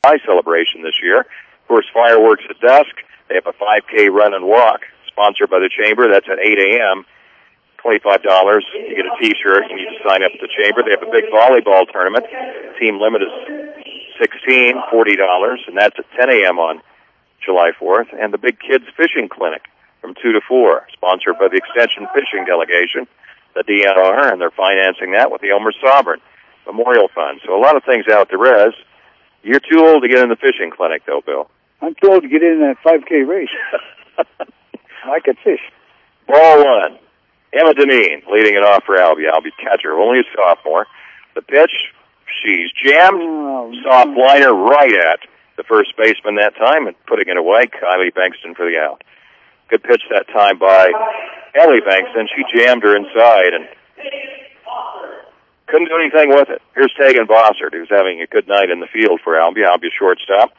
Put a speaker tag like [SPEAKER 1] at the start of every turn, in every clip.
[SPEAKER 1] Pie celebration this year. Of course, fireworks at dusk. They have a 5K run and walk, sponsored by the Chamber. That's at 8 a.m. $25. You get a T-shirt. You need to sign up at the Chamber. They have a big volleyball tournament. Team limit is 16, $40, and that's at 10 a.m. on July 4th. And the big kids fishing clinic from 2 to 4, sponsored by the Extension Fishing Delegation, the DNR, and they're financing that with the Elmer Sovereign Memorial Fund. So a lot of things out there, Rez. You're too old to get in the fishing clinic, though, Bill.
[SPEAKER 2] I'm too old to get in that 5K race. I could fish.
[SPEAKER 1] Ball one. Emma Deneen leading it off for Albia. Albia catcher, only a sophomore. The pitch, she's jammed. Soft liner right at the first baseman that time and putting it away. Kylie Bankston for the out. Good pitch that time by Ellie Bankston. She jammed her inside and couldn't do anything with it. Here's Tegan Bossert, who's having a good night in the field for Albia. Albia shortstop.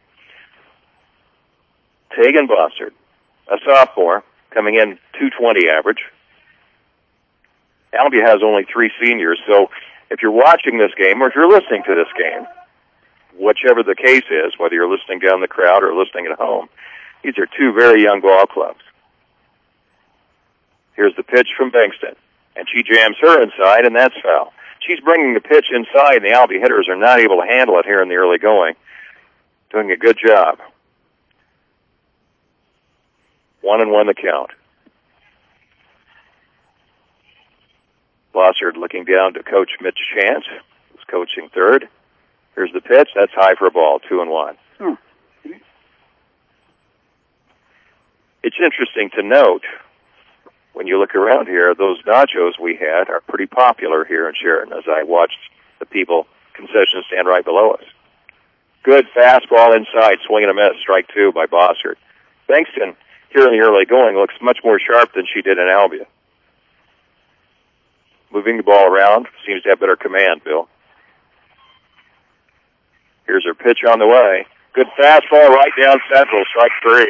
[SPEAKER 1] Tegan Bossert, a sophomore, coming in 220 average. Albia has only 3 seniors, so if you're watching this game or if you're listening to this game, whichever the case is, whether you're listening down the crowd or listening at home, these are 2 very young ball clubs. Here's the pitch from Bankston, and she jams her inside, and that's foul. She's bringing the pitch inside, and the Albia hitters are not able to handle it here in the early going. Doing a good job. 1-1 the count. Bossard looking down to Coach Mitch Chance, who's coaching third. Here's the pitch. That's high for a ball, 2-1. It's interesting to note, when you look around here, those nachos we had are pretty popular here in Sheridan, as I watched the people concession stand right below us. Good fastball inside, swing and a miss, strike 2 by Bossard. Bankston, here in the early going, looks much more sharp than she did in Albia. Moving the ball around, seems to have better command, Bill. Here's her pitch on the way. Good fastball right down central, strike 3.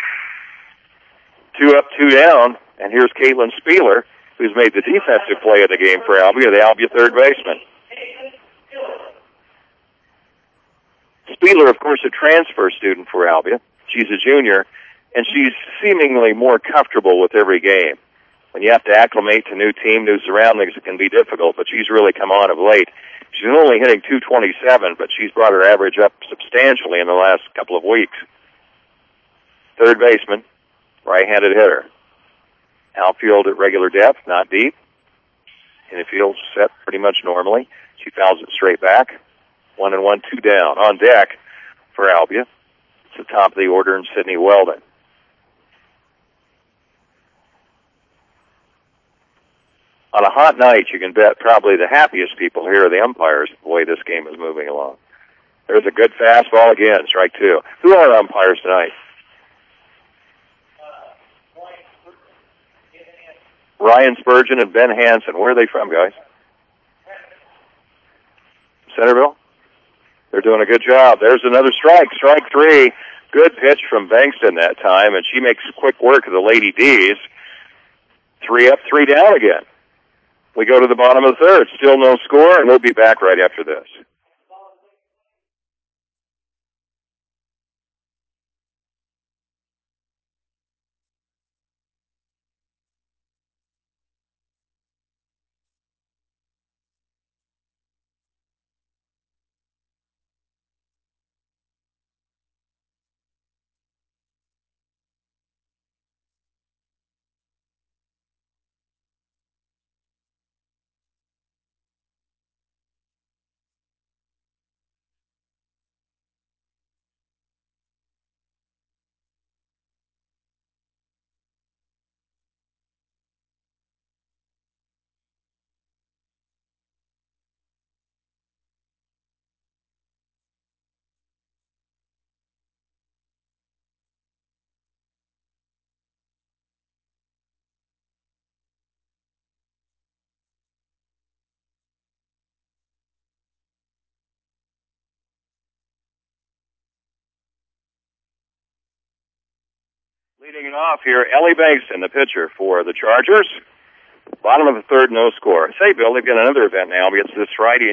[SPEAKER 1] 2 up, 2 down, and here's Caitlin Spieler, who's made the defensive play of the game for Albia, the Albia third baseman. Spieler, of course, a transfer student for Albia. She's a junior, and she's seemingly more comfortable with every game. When you have to acclimate to new team, new surroundings, it can be difficult, but she's really come on of late. She's only hitting .227, but she's brought her average up substantially in the last couple of weeks. Third baseman, right-handed hitter. Outfield at regular depth, not deep. Infield set pretty much normally. She fouls it straight back. 1-1, 2 down. On deck for Albia. It's the top of the order in Sydney Weldon. On a hot night, you can bet probably the happiest people here are the umpires, the way this game is moving along. There's a good fastball again, strike 2. Who are our umpires tonight? Ryan Spurgeon and Ben Hansen. Where are they from, guys? Centerville? They're doing a good job. There's another strike, strike 3. Good pitch from Bankston that time, and she makes quick work of the Lady D's. 3 up, 3 down again. We go to the bottom of the third. Still no score, and we'll be back right after this. Leading it off here, Ellie Bankston, the pitcher for the Chargers. Bottom of the third, no score. Say, Bill, they've got another event now. It's this Friday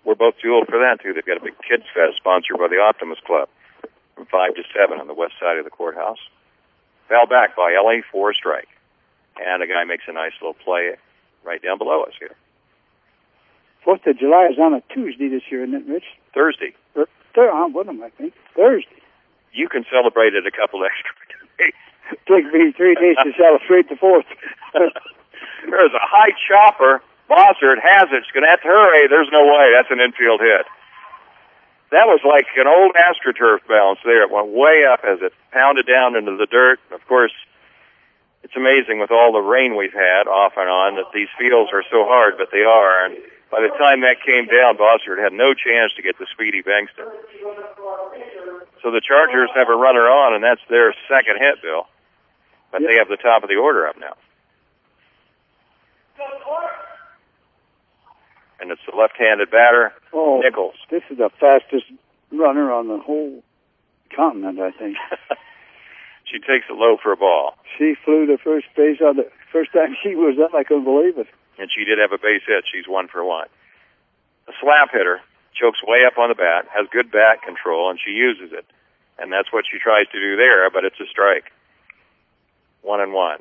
[SPEAKER 1] we're both too old for that, too. They've got a big kids fest sponsored by the Optimus Club from 5 to 7 on the west side of the courthouse. Foul back by Ellie for a strike. And a guy makes a nice little play right down below us here.
[SPEAKER 2] 4th of July is on a Tuesday this year, isn't it, Rich?
[SPEAKER 1] Thursday.
[SPEAKER 2] What am I thinking? Thursday.
[SPEAKER 1] You can celebrate it a couple extra days.
[SPEAKER 2] Take me 3 days to celebrate the 4th.
[SPEAKER 1] There's a high chopper. Bossert has it. She's going to have to hurry. There's no way. That's an infield hit. That was like an old AstroTurf bounce there. It went way up as it pounded down into the dirt. Of course, it's amazing with all the rain we've had off and on that these fields are so hard, but they are. And by the time that came down, Bossert had no chance to get the Speedy Bankston. So the Chargers have a runner on, and that's their second hit, Bill. But they have the top of the order up now. And it's the left-handed batter, Nichols.
[SPEAKER 2] This is the fastest runner on the whole continent, I think.
[SPEAKER 1] She takes it low for a ball.
[SPEAKER 2] She flew to first base on the first time she was up. I couldn't believe it.
[SPEAKER 1] And she did have a base hit. She's 1 for 1. A slap hitter chokes way up on the bat, has good bat control, and she uses it. And that's what she tries to do there, but it's a strike. 1-1.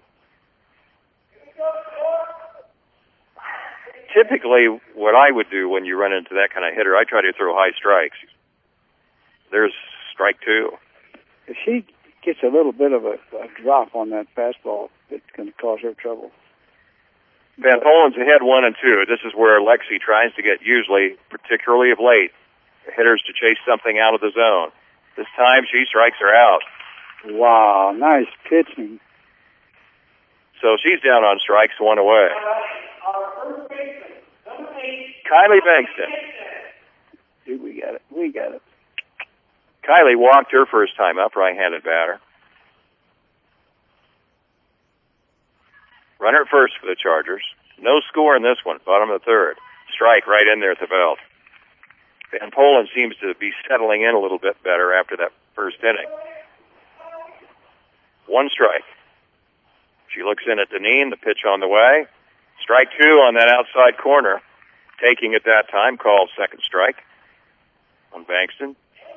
[SPEAKER 1] Typically, what I would do when you run into that kind of hitter, I try to throw high strikes. There's strike 2.
[SPEAKER 2] If she gets a little bit of a drop on that fastball, it's going to cause her trouble.
[SPEAKER 1] Van Polen's ahead 1-2. This is where Lexi tries to get, usually, particularly of late, hitters to chase something out of the zone. This time, she strikes her out.
[SPEAKER 2] Wow, nice pitching.
[SPEAKER 1] So she's down on strikes, 1 away. Kylie Bankston.
[SPEAKER 2] Dude, we got it.
[SPEAKER 1] Kylie walked her first time up, right-handed batter. Runner at first for the Chargers. No score in this one, bottom of the 3rd. Strike right in there at the belt. Van Polen seems to be settling in a little bit better after that first inning. 1 strike. She looks in at Deneen, the pitch on the way. Strike 2 on that outside corner. Taking at that time, called second strike on Bankston.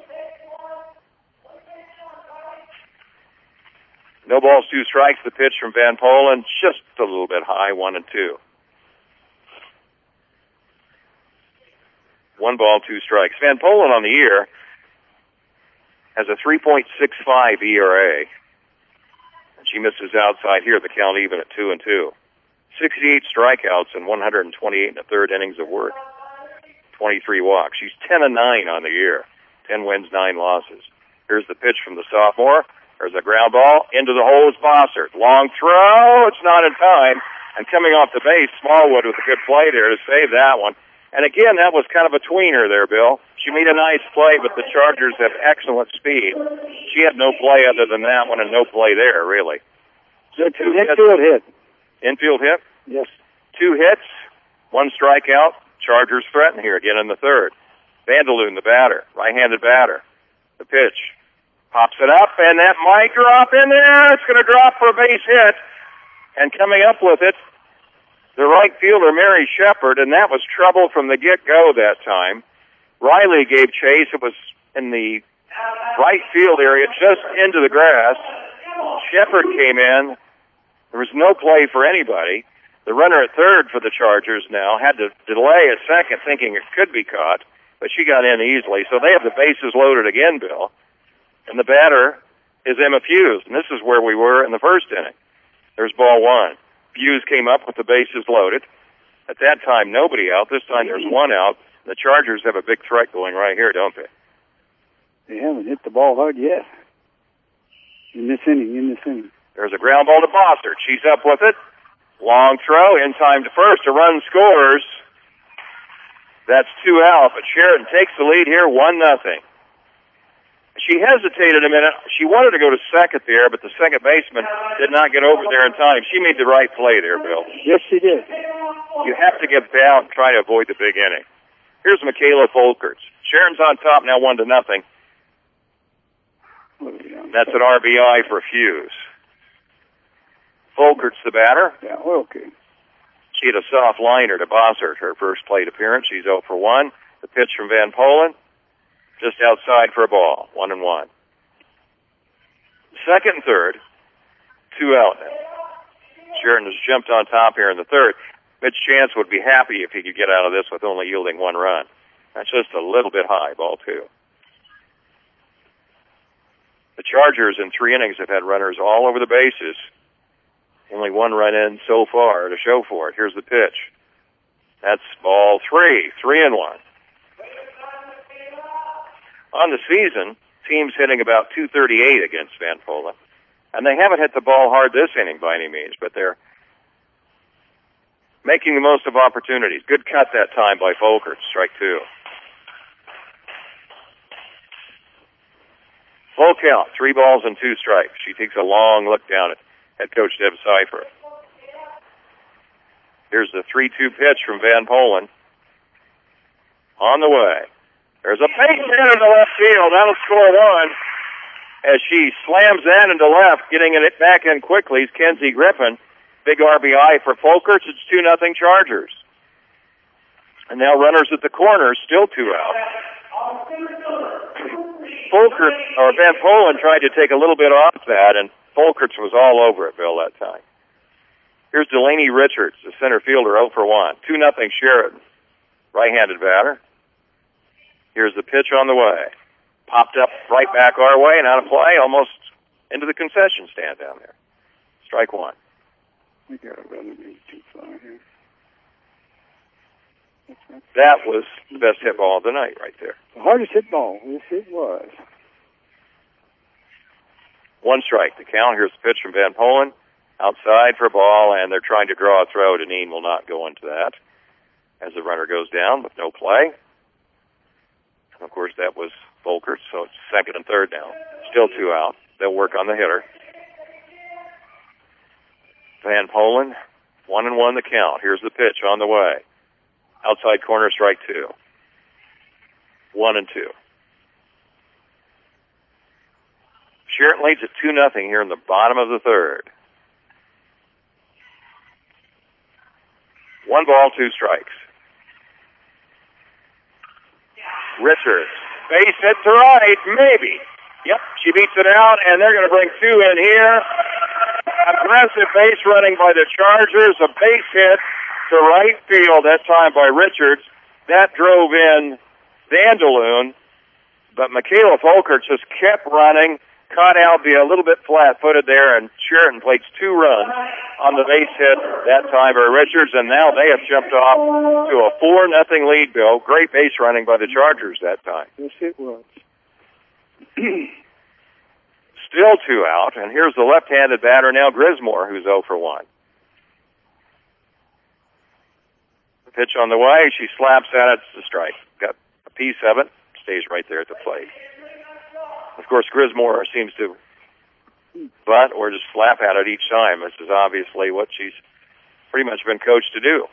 [SPEAKER 1] No balls, 2 strikes. The pitch from Van Polen, just a little bit high, 1-2. 1 ball, 2 strikes. Van Polen on the year has a 3.65 ERA. And she misses outside here, the count even at 2-2. 68 strikeouts and 128 1/3 innings of work. 23 walks. She's 10-9 on the year. 10 wins, 9 losses. Here's the pitch from the sophomore. There's a ground ball into the hole is Bossert. Long throw. It's not in time. And coming off the base, Smallwood with a good play there to save that one. And again, that was kind of a tweener there, Bill. She made a nice play, but the Chargers have excellent speed. She had no play other than that one and no play there, really.
[SPEAKER 2] So infield hit.
[SPEAKER 1] Infield hit?
[SPEAKER 2] Yes.
[SPEAKER 1] 2 hits, 1 strikeout. Chargers threaten here again in the 3rd. Vanderloon, the batter, right-handed batter. The pitch. Pops it up, and that might drop in there. It's going to drop for a base hit. And coming up with it, the right fielder, Mary Shepard, and that was trouble from the get-go that time. Riley gave chase. It was in the right field area, just into the grass. Shepard came in. There was no play for anybody. The runner at 3rd for the Chargers now had to delay a second, thinking it could be caught, but she got in easily. So they have the bases loaded again, Bill. And the batter is Emma Fuse, and this is where we were in the first inning. There's ball 1. Fuse came up with the bases loaded. At that time, nobody out. This time there's 1 out. The Chargers have a big threat going right here, don't they?
[SPEAKER 2] They haven't hit the ball hard yet. In this inning.
[SPEAKER 1] There's a ground ball to Bossert. She's up with it. Long throw, in time to first. A run scores. That's 2 out, but Sheridan takes the lead here, 1-0. She hesitated a minute. She wanted to go to second there, but the second baseman did not get over there in time. She made the right play there, Bill.
[SPEAKER 2] Yes, she did.
[SPEAKER 1] You have to get down, try to avoid the big inning. Here's Michaela Folkers. Sharon's on top now, 1-0. That's an RBI for Fuse. Folkert's the batter.
[SPEAKER 2] Yeah, okay.
[SPEAKER 1] She had a soft liner to Bossert, her first plate appearance. She's 0 for 1. The pitch from Van Polen, just outside for a ball, 1-1. Second and third, 2 out now. Sheridan has jumped on top here in the third. Mitch Chance would be happy if he could get out of this with only yielding 1 run. That's just a little bit high, ball 2. The Chargers in 3 innings have had runners all over the bases. Only 1 run in so far to show for it. Here's the pitch. That's ball 3, 3-1. On the season, teams hitting about 238 against Van Polen. And they haven't hit the ball hard this inning by any means, but they're making the most of opportunities. Good cut that time by Folkert, strike 2. Full count, 3 balls and 2 strikes. She takes a long look down at head coach Deb Cipher. Here's the 3-2 pitch from Van Polen. On the way. There's a base hit into left field. That'll score 1. As she slams that into left, getting it back in quickly is Kenzie Griffin. Big RBI for Folkert. It's 2-0 Chargers. And now runners at the corner, still 2 out. Folkert, or Van Polen, tried to take a little bit off that, and Folkerts was all over it, Bill, that time. Here's Delaney Richards, the center fielder, 0 for 1. 2-0 Sheridan, right-handed batter. Here's the pitch on the way. Popped up right back our way and out of play, almost into the concession stand down there. Strike 1.
[SPEAKER 2] We got to rather be too far here.
[SPEAKER 1] That was the best hit ball of the night right there.
[SPEAKER 2] The hardest hit ball, yes it was.
[SPEAKER 1] 1 strike. The count. Here's the pitch from Van Polen. Outside for a ball, and they're trying to draw a throw. Deneen will not go into that as the runner goes down with no play. And of course, that was Folkert, so it's second and third now. Still 2 out. They'll work on the hitter. Van Polen, 1-1 the count. Here's the pitch on the way. Outside corner, strike 2. 1-2. Sheridan leads at 2-0 here in the bottom of the third. 1 ball, 2 strikes. Richards, base hit to right, maybe. Yep, she beats it out, and they're going to bring 2 in here. Aggressive base running by the Chargers, a base hit to right field, that time by Richards. That drove in Vandeloon, but Michaela Folkert just kept running, caught Albia a little bit flat-footed there, and Sheridan plates 2 runs on the base hit that time by Richards, and now they have jumped off to a 4-0 lead, Bill. Great base running by the Chargers that time.
[SPEAKER 2] Yes, it was.
[SPEAKER 1] Still 2 out, and here's the left-handed batter now, Grismore, who's 0 for 1. The pitch on the way, she slaps at it, it's a strike. Got a piece of it, stays right there at the plate. Of course, Grismore seems to butt or just slap at it each time. This is obviously what she's pretty much been coached to do.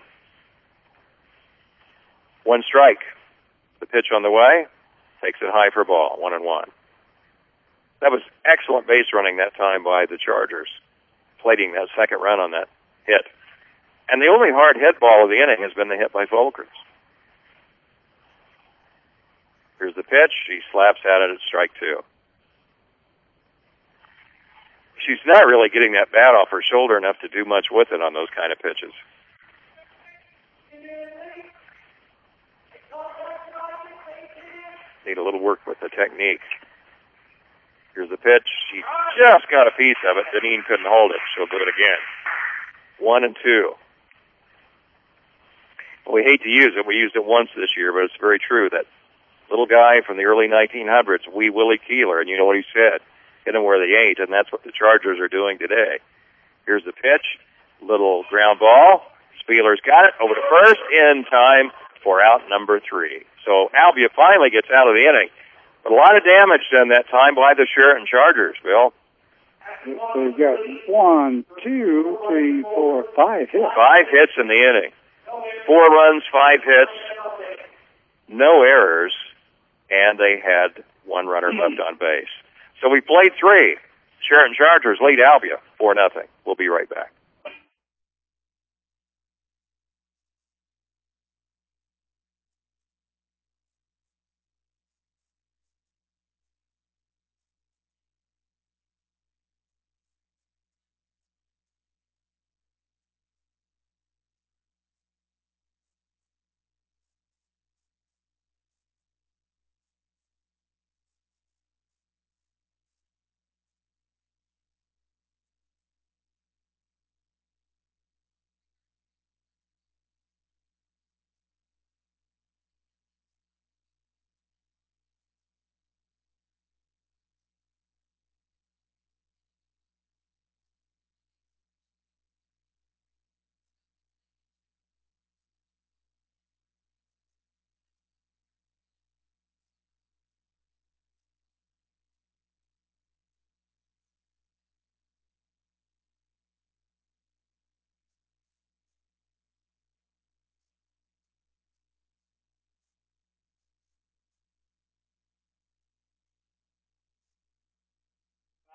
[SPEAKER 1] 1 strike. The pitch on the way, takes it high for a ball, 1-1. That was excellent base running that time by the Chargers, plating that second run on that hit. And the only hard hit ball of the inning has been the hit by Folkert. Here's the pitch. She slaps at it at strike 2. She's not really getting that bat off her shoulder enough to do much with it on those kind of pitches. Need a little work with the technique. Here's the pitch. She just got a piece of it. Deneen couldn't hold it. She'll do it again. 1-2. Well, we hate to use it. We used it once this year, but it's very true. That little guy from the early 1900s, Wee Willie Keeler, and you know what he said. Hit them where they ain't, and that's what the Chargers are doing today. Here's the pitch. Little ground ball. Spieler's got it over to first in time for out number 3. So Albia finally gets out of the inning. But a lot of damage done that time by the Sheridan Chargers, Bill.
[SPEAKER 2] So we've got 1, 2, 3, 4, 5 hits.
[SPEAKER 1] 5 hits in the inning. 4 runs, 5 hits, no errors, and they had 1 runner left on base. So we played 3. Sheridan Chargers lead Albia 4-0. We'll be right back.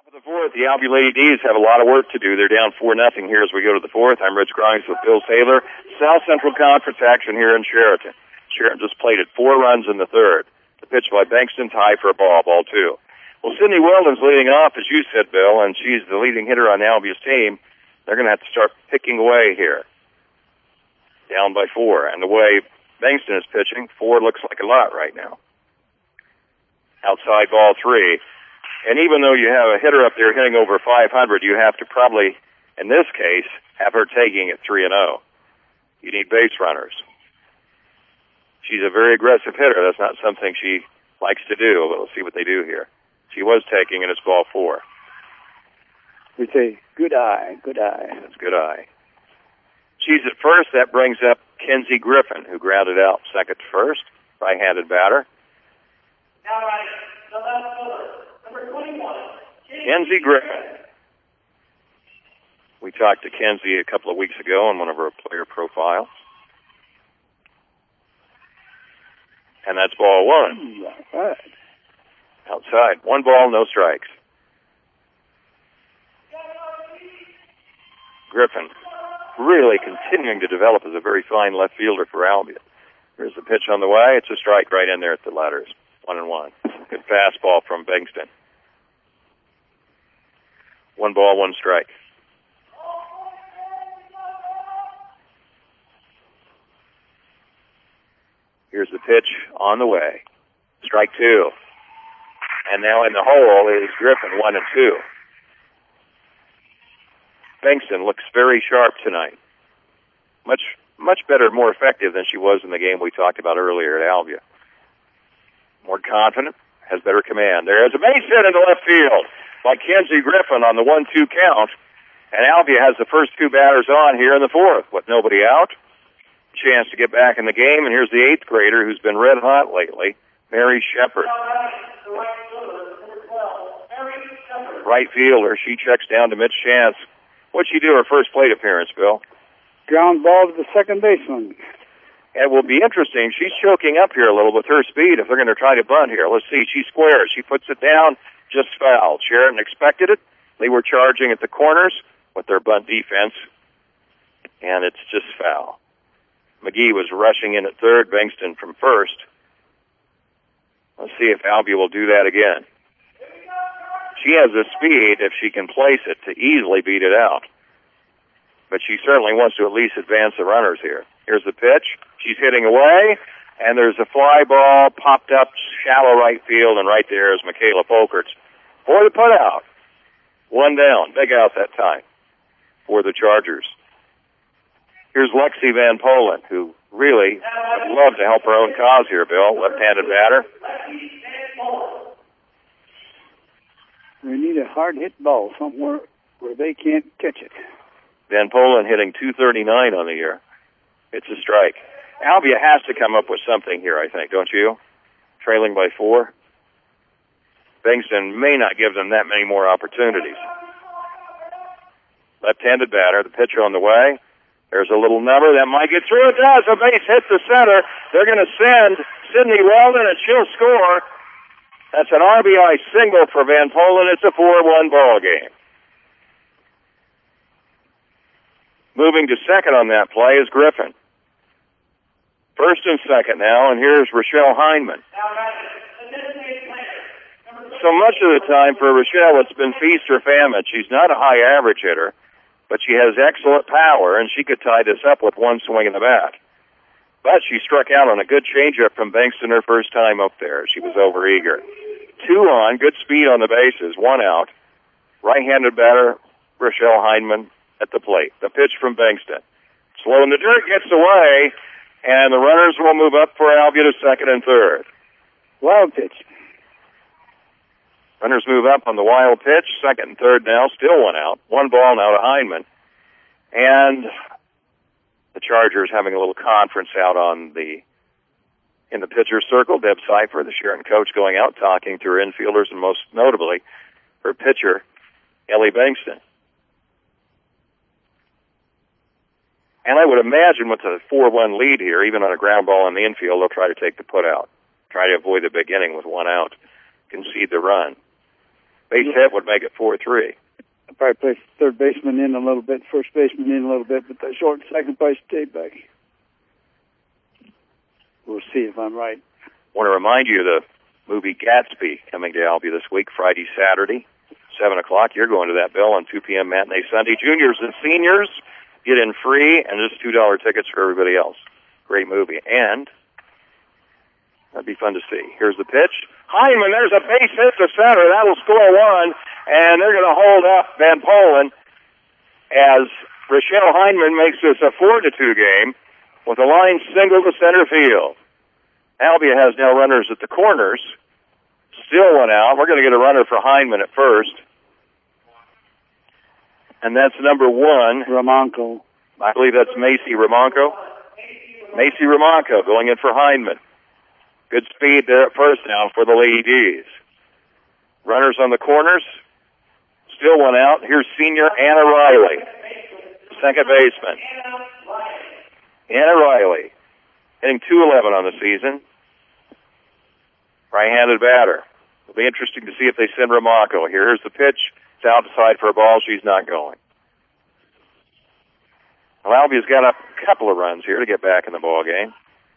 [SPEAKER 1] The fourth, the Albia Lady D's have a lot of work to do. They're down 4-0 here as we go to the fourth. I'm Rich Grimes with Bill Taylor. South Central Conference action here in Sheraton. Sheraton just played it 4 runs in the third. The pitch by Bankston, high for a ball 2. Well, Sydney Weldon's leading off, as you said, Bill, and she's the leading hitter on Albia's team. They're going to have to start picking away here. Down by 4. And the way Bankston is pitching, 4 looks like a lot right now. Outside ball 3. And even though you have a hitter up there hitting over 500, you have to probably, in this case, have her taking it 3-0. You need base runners. She's a very aggressive hitter. That's not something she likes to do, but we'll see what they do here. She was taking it as ball 4.
[SPEAKER 2] We say, good eye, good eye.
[SPEAKER 1] That's good eye. She's at first. That brings up Kenzie Griffin, who grounded out second to first. Right-handed batter.
[SPEAKER 3] Now right, the left fielder, number 21.
[SPEAKER 1] Kenzie Griffin. We talked to Kenzie a couple of weeks ago on one of her player profiles. And that's ball 1.
[SPEAKER 2] Right.
[SPEAKER 1] Outside. 1 ball, no strikes. Griffin really continuing to develop as a very fine left fielder for Albia. Here's the pitch on the way. It's a strike right in there at the letters. 1-1. Good fastball from Bankston. 1 ball, 1 strike. Here's the pitch on the way. Strike 2. And now in the hole is Griffin, 1-2. Bankston looks very sharp tonight. Much better, more effective than she was in the game we talked about earlier at Albia. More confident, has better command. There's a base hit into left field by Kenzie Griffin on the 1-2 count. And Albia has the first 2 batters on here in the fourth with nobody out. Chance to get back in the game, and here's the 8th grader who's been red hot lately, Mary Shepard. Right fielder, she checks down to Mitch Chance. What'd she do her first plate appearance, Bill?
[SPEAKER 2] Ground ball to the second baseman.
[SPEAKER 1] It will be interesting. She's choking up here a little with her speed if they're going to try to bunt here. Let's see. She squares. She puts it down, just fouled. Sheraton expected it. They were charging at the corners with their bunt defense, and it's just foul. McGee was rushing in at third, Bankston from first. Let's see if Albia will do that again. She has the speed, if she can place it, to easily beat it out. But she certainly wants to at least advance the runners here. Here's the pitch. She's hitting away, and there's a fly ball popped up shallow right field, and right there is Michaela Folkerts for the putout. 1 down. Big out that time for the Chargers. Here's Lexi Van Polen, who really would love to help her own cause here, Bill. Left-handed batter.
[SPEAKER 2] We need a hard-hit ball somewhere where they can't catch it.
[SPEAKER 1] Van Polen hitting .239 on the year. It's a strike. Albia has to come up with something here, I think, don't you? Trailing by 4. Bankston may not give them that many more opportunities. Left-handed batter, the pitcher on the way. There's a little number that might get through. It does. A base hit the center. They're going to send Sydney Weldon, and she'll score. That's an RBI single for Van Polen. It's a 4-1 ball game. Moving to second on that play is Griffin. First and second now, and here's Rochelle Heineman. So much of the time for Rochelle, it's been feast or famine. She's not a high average hitter, but she has excellent power, and she could tie this up with 1 swing in the bat. But she struck out on a good changeup from Bankston her first time up there. She was overeager. 2 on, good speed on the bases, 1 out. Right-handed batter, Rochelle Heineman at the plate. The pitch from Bankston. Slow in the dirt, gets away, and the runners will move up for Albia to second and third.
[SPEAKER 2] Wild pitch.
[SPEAKER 1] Runners move up on the wild pitch, second and third now, still 1 out. 1 ball now to Heineman. And the Chargers having a little conference out in the pitcher's circle. Deb Cipher, the Sheraton coach, going out talking to her infielders and most notably her pitcher, Ellie Bankston. And I would imagine with a 4-1 lead here, even on a ground ball in the infield, they'll try to take the put out. Try to avoid the big inning with 1 out. Concede the run. Base hit would make it 4-3.
[SPEAKER 2] I'll probably play third baseman in a little bit, first baseman in a little bit, but the short second base stay back. We'll see if I'm right.
[SPEAKER 1] I want to remind you the movie Gatsby coming to Albia this week, Friday, Saturday, 7 o'clock. You're going to that, Bill, on 2 p.m. matinee Sunday. Juniors and seniors get in free, and just $2 tickets for everybody else. Great movie. And that'd be fun to see. Here's the pitch. Hyman, there's a base hit to center. That'll score one, and they're going to hold up Van Polen as Rochelle Hyman makes this a 4-2 game with a line single to center field. Albia has now runners at the corners. Still one out. We're going to get a runner for Hyman at first. And that's number 1.
[SPEAKER 2] Ramonko.
[SPEAKER 1] I believe that's Macy Ramonko. Macy Ramonko going in for Hyman. Good speed there at first now for the Lady D's. Runners on the corners. Still one out. Here's senior Anna Riley, second baseman. Anna Riley, hitting .211 on the season. Right-handed batter. It'll be interesting to see if they send Ramonko here. Here's the pitch. It's outside for a ball. She's not going. Well, Albia's got a couple of runs here to get back in the ball game.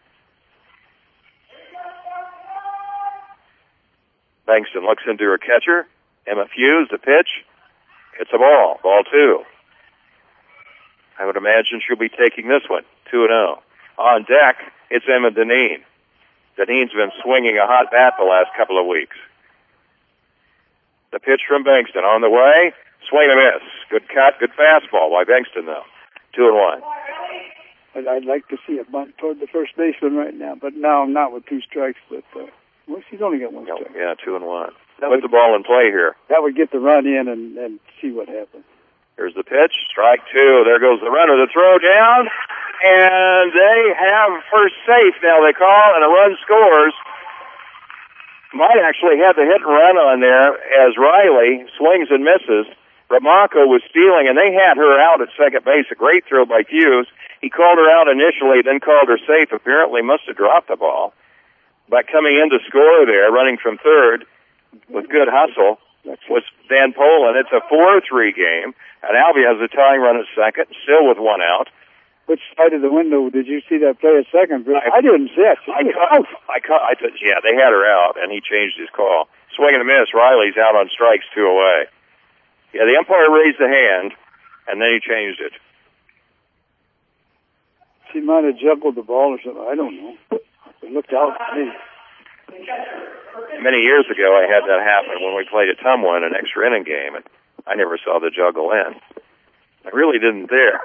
[SPEAKER 1] Bankston looks into her catcher. Emma Fuse, the pitch. It's a ball. Ball 2. I would imagine she'll be taking this one. 2-0. On deck, it's Emma Deneen. Deneen's been swinging a hot bat the last couple of weeks. The pitch from Bankston on the way. Swing and miss. Good cut, good fastball by Bankston, though. 2-1.
[SPEAKER 2] I'd like to see a bunt toward the first baseman right now, but no, not with 2 strikes. But well, she's only got 1 strike.
[SPEAKER 1] Yeah, 2-1. Put the ball in play here.
[SPEAKER 2] That would get the run in and see what happens.
[SPEAKER 1] Here's the pitch. Strike 2. There goes the runner. The throw down. And they have her safe now, they call, and a run scores. Might actually have the hit and run on there as Riley swings and misses. Ramonko was stealing, and they had her out at second base. A great throw by Hughes. He called her out initially, then called her safe. Apparently must have dropped the ball. But coming in to score there, running from third with good hustle, was Van Polen. It's a 4-3 game, and Albia has a tying run at second, still with 1 out.
[SPEAKER 2] Which side of the window did you see that play at second? I didn't see it.
[SPEAKER 1] Yeah, they had her out, and he changed his call. Swing and a miss. Riley's out on strikes, 2 away. Yeah, the umpire raised the hand, and then he changed it.
[SPEAKER 2] She might have juggled the ball or something. I don't know. It looked out to me.
[SPEAKER 1] Many years ago, I had that happen when we played at Tumwa in an extra inning game, and I never saw the juggle in. I really didn't there.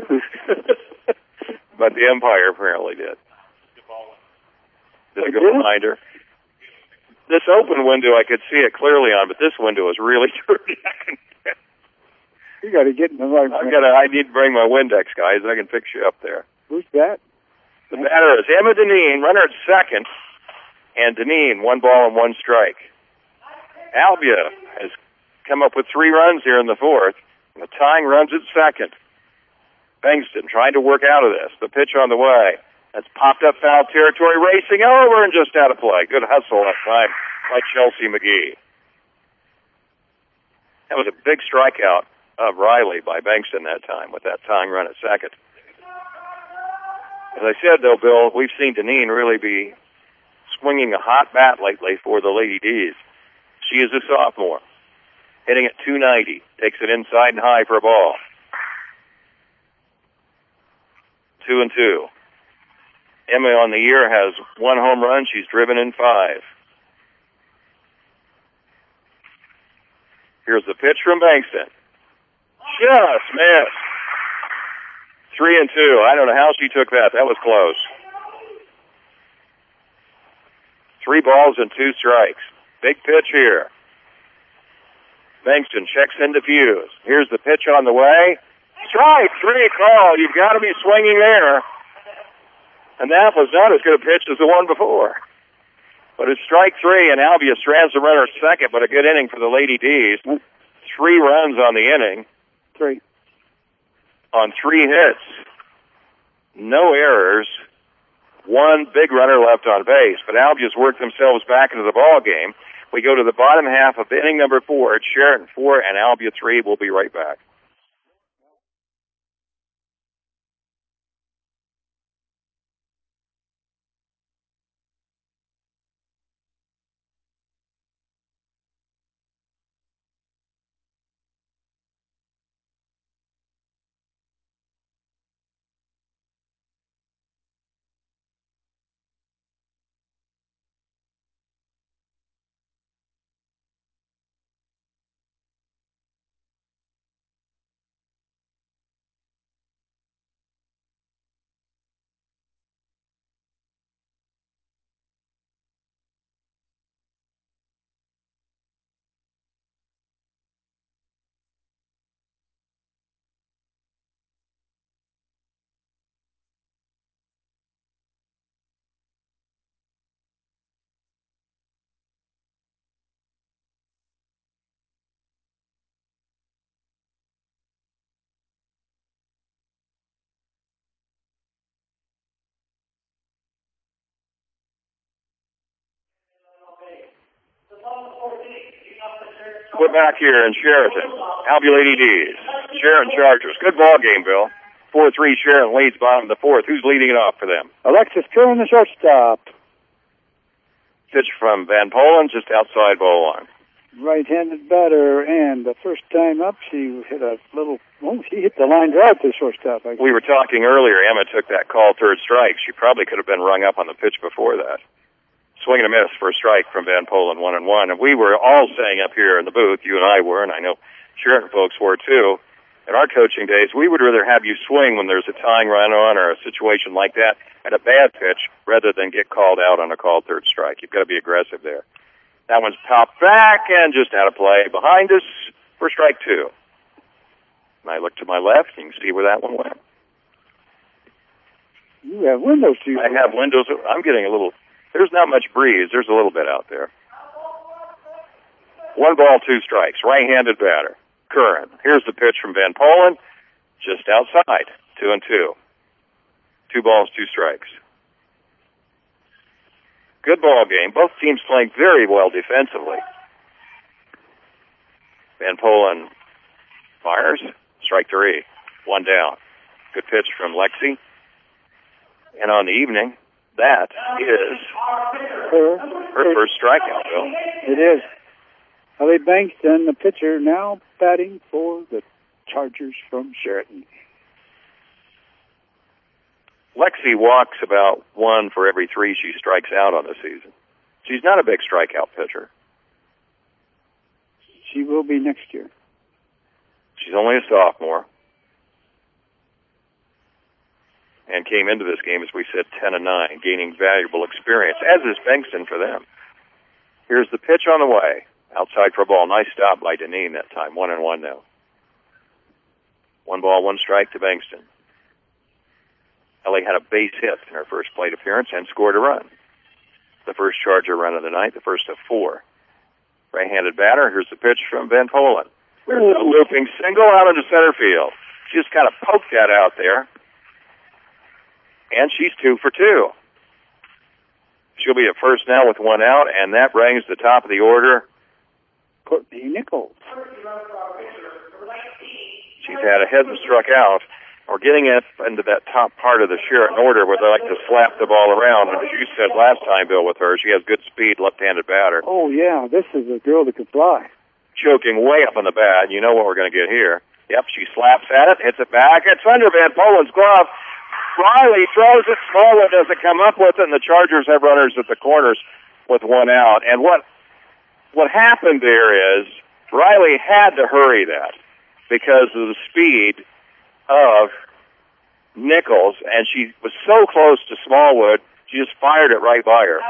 [SPEAKER 1] But the umpire apparently did. Did it go behind her? This open window, I could see it clearly on, but this window is really dirty.
[SPEAKER 2] You got to get in the right.
[SPEAKER 1] I need to bring my Windex, guys. I can fix you up there.
[SPEAKER 2] Who's that?
[SPEAKER 1] The batter is Emma Deneen, runner at second, and Deneen, 1 ball and 1 strike. Albia has come up with 3 runs here in the 4th. And the tying runs at second. Bankston trying to work out of this. The pitch on the way. That's popped up foul territory, racing over and just out of play. Good hustle that time by Chelsea McGee. That was a big strikeout of Riley by Bankston that time with that tying run at second. As I said, though, Bill, we've seen Deneen really be swinging a hot bat lately for the Lady D's. She is a sophomore. Hitting at .290. Takes it inside and high for a ball. 2-2. Emma on the year has 1 home run. She's driven in 5. Here's the pitch from Bankston. Just missed. 3-2. I don't know how she took that. That was close. 3 balls and 2 strikes. Big pitch here. Bankston checks into Fuse. Here's the pitch on the way. Strike 3 call. You've got to be swinging there. And that was not as good a pitch as the one before. But it's strike 3, and Albia strands the runner at second, but a good inning for the Lady D's. 3 runs on the inning.
[SPEAKER 2] 3.
[SPEAKER 1] On 3 hits. No errors. 1 big runner left on base. But Albia's worked themselves back into the ball game We go to the bottom half of inning number 4. It's Sheraton 4 and Albia 3. We'll be right back. We're back here in Sheraton. Albia Lady D's. Sheraton Chargers. Good ball game, Bill. 4-3 Sheraton leads bottom of the 4th. Who's leading it off for them?
[SPEAKER 2] Alexis Curran, the shortstop.
[SPEAKER 1] Pitch from Van Polen, just outside ball line.
[SPEAKER 2] Right-handed batter, and the first time up, she hit a little. Oh, she hit the line drive to the shortstop.
[SPEAKER 1] We were talking earlier. Emma took that call, third strike. She probably could have been rung up on the pitch before that. Swing and a miss for a strike from Van Polen, 1-1. And we were all saying up here in the booth, you and I were, and I know Sheraton folks were too, in our coaching days, we would rather have you swing when there's a tying run on or a situation like that at a bad pitch rather than get called out on a called third strike. You've got to be aggressive there. That one's popped back and just out of play behind us for strike 2. And I look to my left, you can see where that one went.
[SPEAKER 2] You have windows to you.
[SPEAKER 1] I have windows. I'm getting a little... There's not much breeze. There's a little bit out there. 1 ball, 2 strikes. Right-handed batter. Curran. Here's the pitch from Van Polen. Just outside. 2-2. 2 balls, 2 strikes. Good ball game. Both teams playing very well defensively. Van Polen fires. Strike 3. 1 down. Good pitch from Lexi. And on the evening, that is her first strikeout, Bill.
[SPEAKER 2] It is. Ellie Bankston, the pitcher, now batting for the Chargers from Sheraton.
[SPEAKER 1] Lexi walks about 1 for every 3 she strikes out on the season. She's not a big strikeout pitcher.
[SPEAKER 2] She will be next year.
[SPEAKER 1] She's only a sophomore. And came into this game, as we said, 10-9, gaining valuable experience, as is Bankston for them. Here's the pitch on the way. Outside for a ball. Nice stop by Deneen that time. 1-1 now. 1 ball, 1 strike to Bankston. Ellie had a base hit in her first plate appearance and scored a run. The first Charger run of the night, the first of 4. Right-handed batter. Here's the pitch from Van Polen. We're a looping single out into center field. She just kind of poked that out there. And she's 2 for 2. She'll be at first now with 1 out, and that brings the top of the order.
[SPEAKER 2] Courtney Nichols.
[SPEAKER 1] She's had a head and struck out. We're getting into that top part of the Sheraton order where they like to slap the ball around. And as you said last time, Bill, with her, she has good speed, left-handed batter.
[SPEAKER 2] Oh, yeah, this is a girl that can fly.
[SPEAKER 1] Choking way up on the bat. You know what we're going to get here. Yep, she slaps at it, hits it back. It's under Van Polen's glove. Riley throws it. Smallwood doesn't come up with it, and the Chargers have runners at the corners with 1 out. And what happened there is Riley had to hurry that because of the speed of Nichols, and she was so close to Smallwood, she just fired it right by her.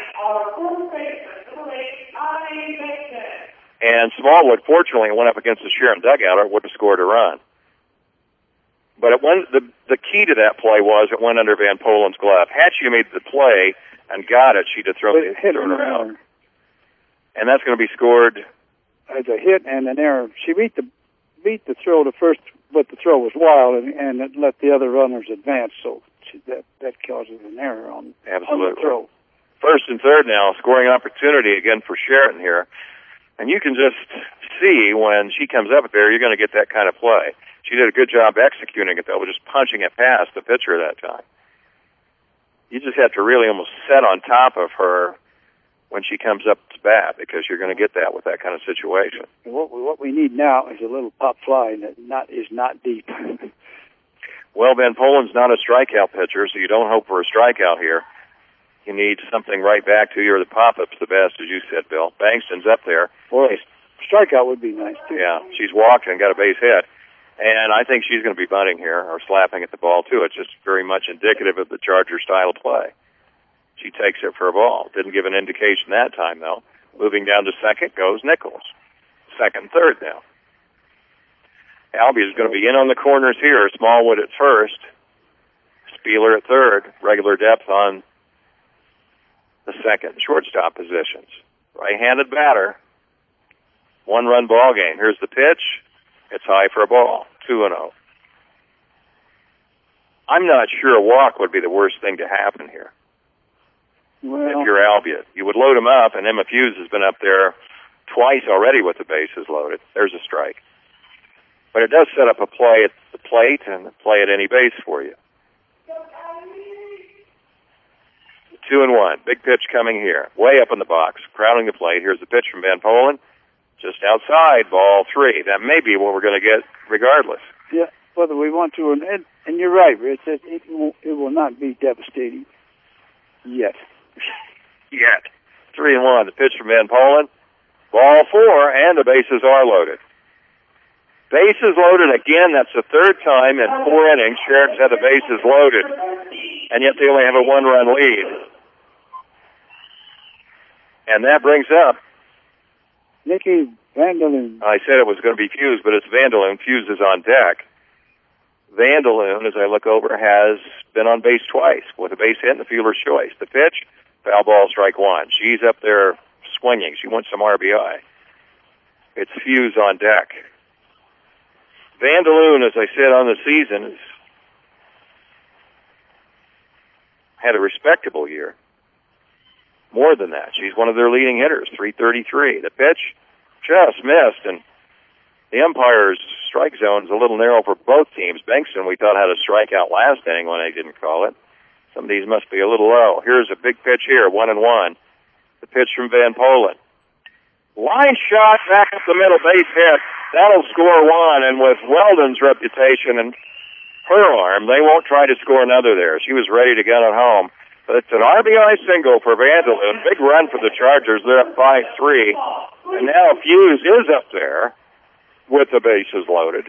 [SPEAKER 1] And Smallwood, fortunately, went up against the Sheraton dugout, or would have scored a run. But the key to that play was it went under Van Polen's glove. Had she made the play and got it, she'd have thrown it out. And that's going to be scored
[SPEAKER 2] as a hit and an error. She beat the throw to first, but the throw was wild, and it let the other runners advance. So that causes an error on the throw.
[SPEAKER 1] First and third now, scoring opportunity again for Sheraton here. And you can just see when she comes up there, you're going to get that kind of play. She did a good job executing it, though, just punching it past the pitcher that time. You just have to really almost set on top of her when she comes up to bat, because you're going to get that with that kind of situation.
[SPEAKER 2] What we need now is a little pop fly that is not deep.
[SPEAKER 1] Well, Van Polen's not a strikeout pitcher, so you don't hope for a strikeout here. You need something right back to you, or the pop-up's the best, as you said, Bill. Bankston's up there.
[SPEAKER 2] Boy, strikeout would be nice, too.
[SPEAKER 1] Yeah, she's walked and got a base hit. And I think she's going to be bunting here, or slapping at the ball, too. It's just very much indicative of the Charger style of play. She takes it for a ball. Didn't give an indication that time, though. Moving down to second goes Nichols. Second, third now. Albie is going to be in on the corners here. Smallwood at first. Spieler at third. Regular depth on the second shortstop positions. Right-handed batter. 1-run ball game. Here's the pitch. It's high for a ball. 2-0. I'm not sure a walk would be the worst thing to happen here.
[SPEAKER 2] Well,
[SPEAKER 1] if you're Albia, you would load him up, and Emma Fuse has been up there twice already with the bases loaded. There's a strike. But it does set up a play at the plate and a play at any base for you. 2-1. Big pitch coming here. Way up in the box. Crowding the plate. Here's the pitch from Van Polen. Just outside, ball 3. That may be what we're going to get regardless.
[SPEAKER 2] Yeah, whether we want to or not. And you're right, Rich. It will not be devastating yet.
[SPEAKER 1] Yet. 3-1. The pitch from Van Polen. Ball 4, and the bases are loaded. Bases loaded again. That's the third time in 4 innings Sheridan's had the bases loaded, and yet they only have a 1-run lead. And that brings up
[SPEAKER 2] Nikki Vandaloon.
[SPEAKER 1] I said it was going to be Fuse, but it's Vandaloon. Fuse is on deck. Vandaloon, as I look over, has been on base twice with a base hit and a fielder's choice. The pitch, foul ball, strike 1. She's up there swinging. She wants some RBI. It's Fuse on deck. Vandaloon, as I said on the season, has had a respectable year. More than that, she's one of their leading hitters, .333. The pitch just missed, and the umpire's strike zone is a little narrow for both teams. Bankston, we thought, had a strikeout last inning when they didn't call it. Some of these must be a little low. Here's a big pitch here, 1-1. The pitch from Van Polen. Line shot back up the middle, base hit. That'll score 1, and with Weldon's reputation and her arm, they won't try to score another there. She was ready to get it home. But it's an RBI single for Vandaloon. Big run for the Chargers. They're up 5-3. And now Fuse is up there with the bases loaded.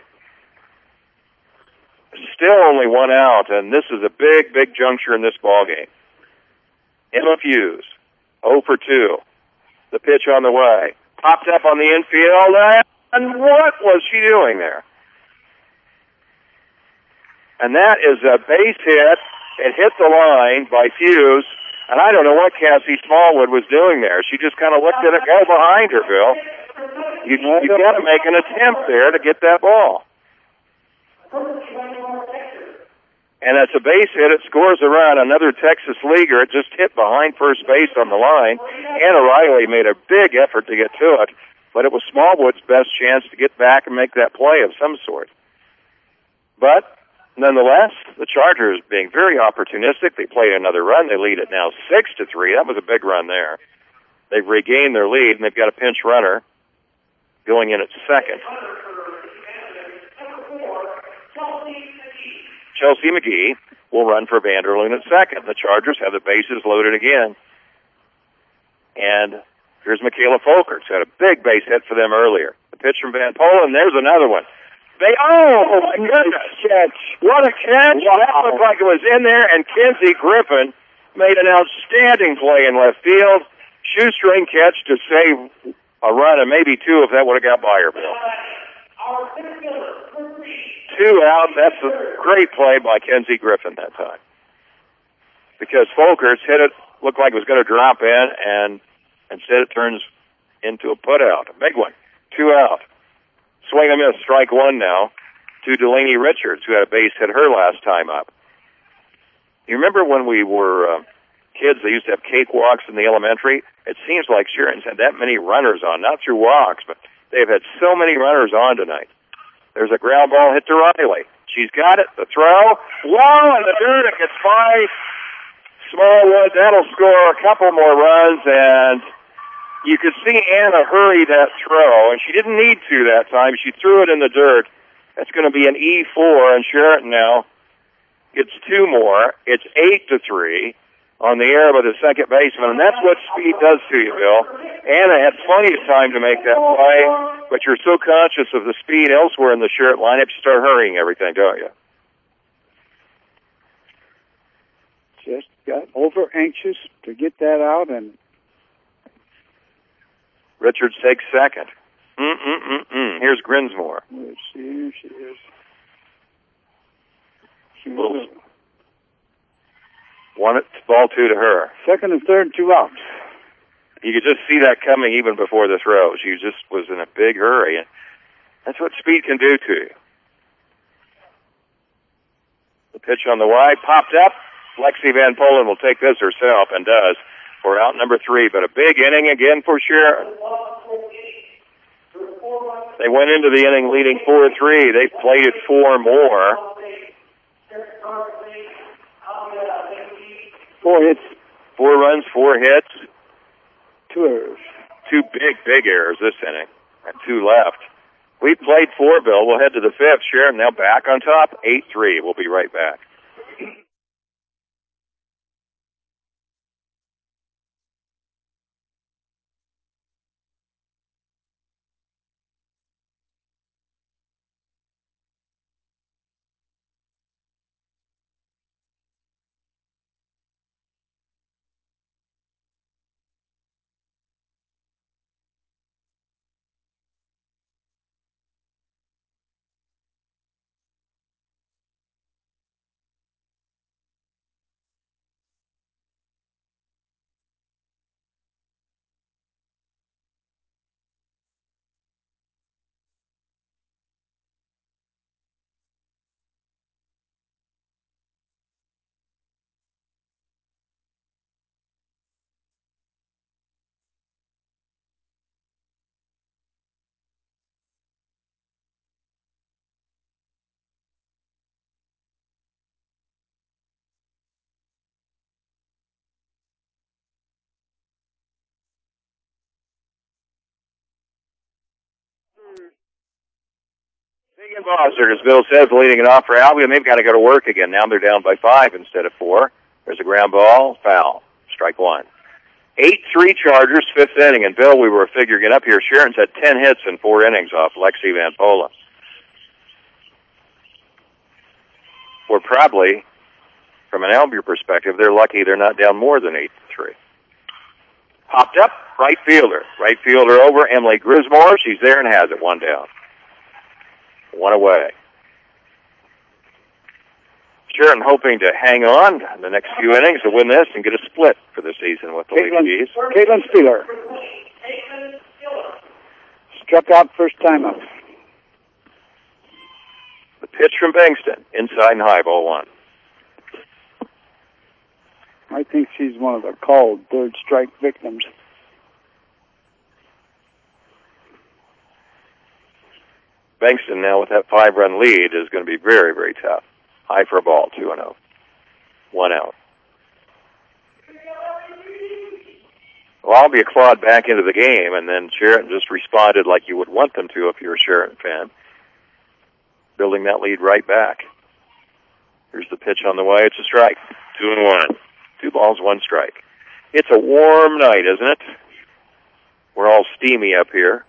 [SPEAKER 1] Still only 1 out, and this is a big, big juncture in this ballgame. Emma Fuse, 0 for 2. The pitch on the way. Popped up on the infield, and what was she doing there? And that is a base hit. It hit the line by Fuse, and I don't know what Cassie Smallwood was doing there. She just kind of looked at it go behind her, Bill. You've got to make an attempt there to get that ball. And it's a base hit. It scores a run. Another Texas leaguer. It just hit behind first base on the line. Anna Riley made a big effort to get to it, but it was Smallwood's best chance to get back and make that play of some sort. But nonetheless, the Chargers being very opportunistic. They played another run. They lead it now 6-3. That was a big run there. They've regained their lead, and they've got a pinch runner going in at second. Chelsea McGee will run for Vanderloon at second. The Chargers have the bases loaded again. And here's Michaela Folkers, who had a big base hit for them earlier. The pitch from Van Polen, there's another one. Oh my goodness.
[SPEAKER 2] Catch.
[SPEAKER 1] What a catch.
[SPEAKER 2] Wow.
[SPEAKER 1] That looked like it was in there, and Kenzie Griffin made an outstanding play in left field. Shoestring catch to save a run, and maybe 2 if that would have got by her, Bill. 2 out. That's a great play by Kenzie Griffin that time. Because Folkers hit it, looked like it was going to drop in, and instead it turns into a put-out. A big one. 2 out. Swing and miss, strike 1 now to Delaney Richards, who had a base hit her last time up. You remember when we were kids, they used to have cakewalks in the elementary. It seems like Sheraton's had that many runners on, not through walks, but they've had so many runners on tonight. There's a ground ball hit to Riley. She's got it. The throw. Whoa, and the dirt. It gets by Smallwood. That'll score a couple more runs, and you could see Anna hurry that throw, and she didn't need to that time. She threw it in the dirt. That's going to be an E4, and Sheraton now gets two more. It's 8-3 on the air by the second baseman, and that's what speed does to you, Bill. Anna had plenty of time to make that play, but you're so conscious of the speed elsewhere in the Sheraton lineup, you start hurrying everything, don't you?
[SPEAKER 2] Just got over anxious to get that out, and
[SPEAKER 1] Richards takes second. Here's Grinsmore.
[SPEAKER 2] Let's see, here she is.
[SPEAKER 1] One ball two to her.
[SPEAKER 2] Second and third, 2 outs.
[SPEAKER 1] You could just see that coming even before the throw. She just was in a big hurry, and that's what speed can do to you. The pitch on the wide popped up. Lexi Van Polen will take this herself, and does, for out number 3. But a big inning again for Sheraton. They went into the inning leading 4-3. They played it 4 more.
[SPEAKER 2] 4 hits.
[SPEAKER 1] 4 runs, 4 hits.
[SPEAKER 2] 2 errors.
[SPEAKER 1] 2 big errors this inning, and 2 left. We played 4, Bill. We'll head to the 5th. Sheraton now back on top, 8-3. We'll be right back. Higginbotham, as Bill says, leading it off for Albion. They've got to go to work again. Now they're down by 5 instead of 4. There's a ground ball, foul, strike 1. 8-3 Chargers, 5th inning. And Bill, we were figuring it up here. Sheraton's had 10 hits in 4 innings off Lexi Van Polen. We're probably, from an Albion perspective, they're lucky they're not down more than 8-3. Popped up, right fielder. Right fielder over, Emily Grismore. She's there and has it, 1 down. 1 away. Sheraton hoping to hang on the next few innings to win this and get a split for the season with the Leafs.
[SPEAKER 2] Caitlin Spiller. Struck out first time up.
[SPEAKER 1] The pitch from Bankston, inside and high, ball 1.
[SPEAKER 2] I think she's one of the called third strike victims.
[SPEAKER 1] Bankston now with that 5-run lead is going to be very, very tough. High for a ball, 2-0. 1 out. Well, Albia clawed back into the game, and then Sheraton just responded like you would want them to if you're a Sheraton fan, building that lead right back. Here's the pitch on the way. It's a strike. 2-1. 2 balls, 1 strike. It's a warm night, isn't it? We're all steamy up here.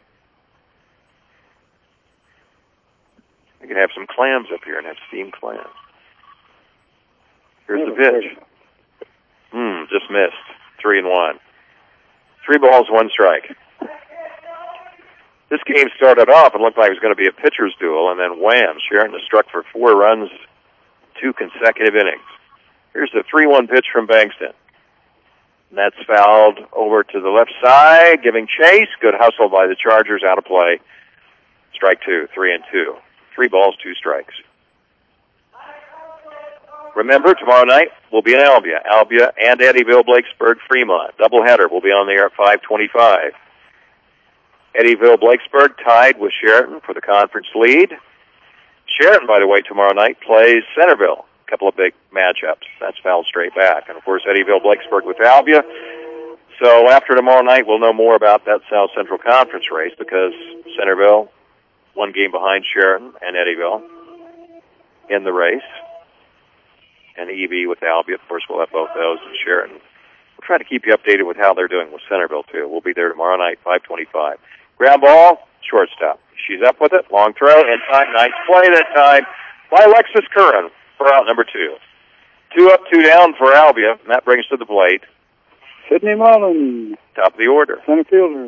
[SPEAKER 1] We can have some clams up here and have steamed clams. Here's the pitch. Just missed. 3-1. 3 balls, 1 strike. This game started off and looked like it was going to be a pitcher's duel, and then wham, Sheraton has struck for 4 runs, 2 consecutive innings. Here's the 3-1 pitch from Bankston. And that's fouled over to the left side, giving chase. Good hustle by the Chargers, out of play. Strike 2, 3-2. 3 balls, 2 strikes. Remember, tomorrow night, will be in Albia. Albia and Eddyville, Blakesburg, Fremont. Doubleheader will be on the air at 5:25. Eddyville, Blakesburg tied with Sheraton for the conference lead. Sheraton, by the way, tomorrow night plays Centerville. A couple of big matchups. That's fouled straight back. And, of course, Eddyville, Blakesburg with Albia. So after tomorrow night, we'll know more about that South Central Conference race because Centerville, one game behind Sheraton and Eddyville in the race. And EV with Albia, of course, we'll have both those and Sheraton. We'll try to keep you updated with how they're doing with Centerville, too. We'll be there tomorrow night, 5:25. Ground ball, shortstop. She's up with it. Long throw, in time. Nice play that time by Alexis Curran for out number 2. 2 up, 2 down for Albia, and that brings to the plate
[SPEAKER 2] Sidney Mullen,
[SPEAKER 1] top of the order.
[SPEAKER 2] center fielder.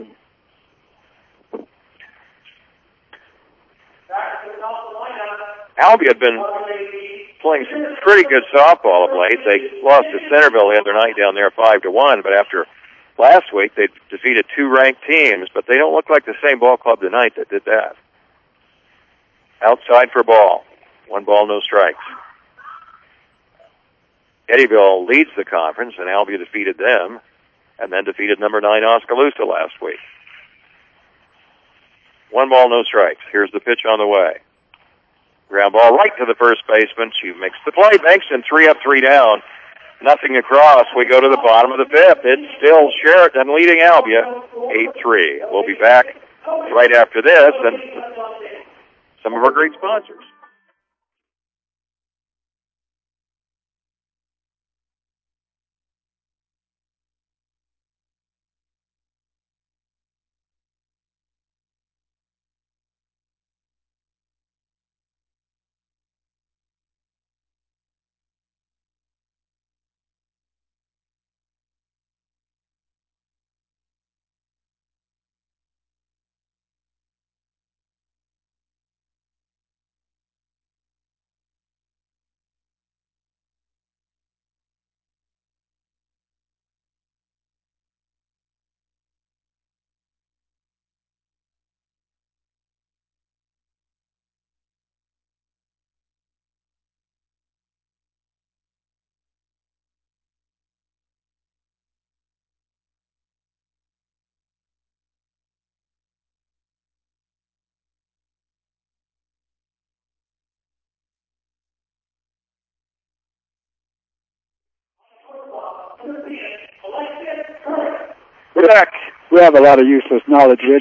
[SPEAKER 1] Albia had been playing some pretty good softball of late. They lost to Centerville the other night down there 5-1, but after last week they defeated 2 ranked teams, but they don't look like the same ball club tonight that did that. Outside for ball. 1 ball, no strikes. Eddyville leads the conference, and Albia defeated them, and then defeated number 9 Oskaloosa last week. 1 ball, no strikes. Here's the pitch on the way. Ground ball right to the first baseman. She makes the play. Bankston 3 up, 3 down. Nothing across. We go to the bottom of the 5th. It's still Sheraton leading Albia 8-3. We'll be back right after this and some of our great sponsors. We're back.
[SPEAKER 2] We have a lot of useless knowledge, Rich.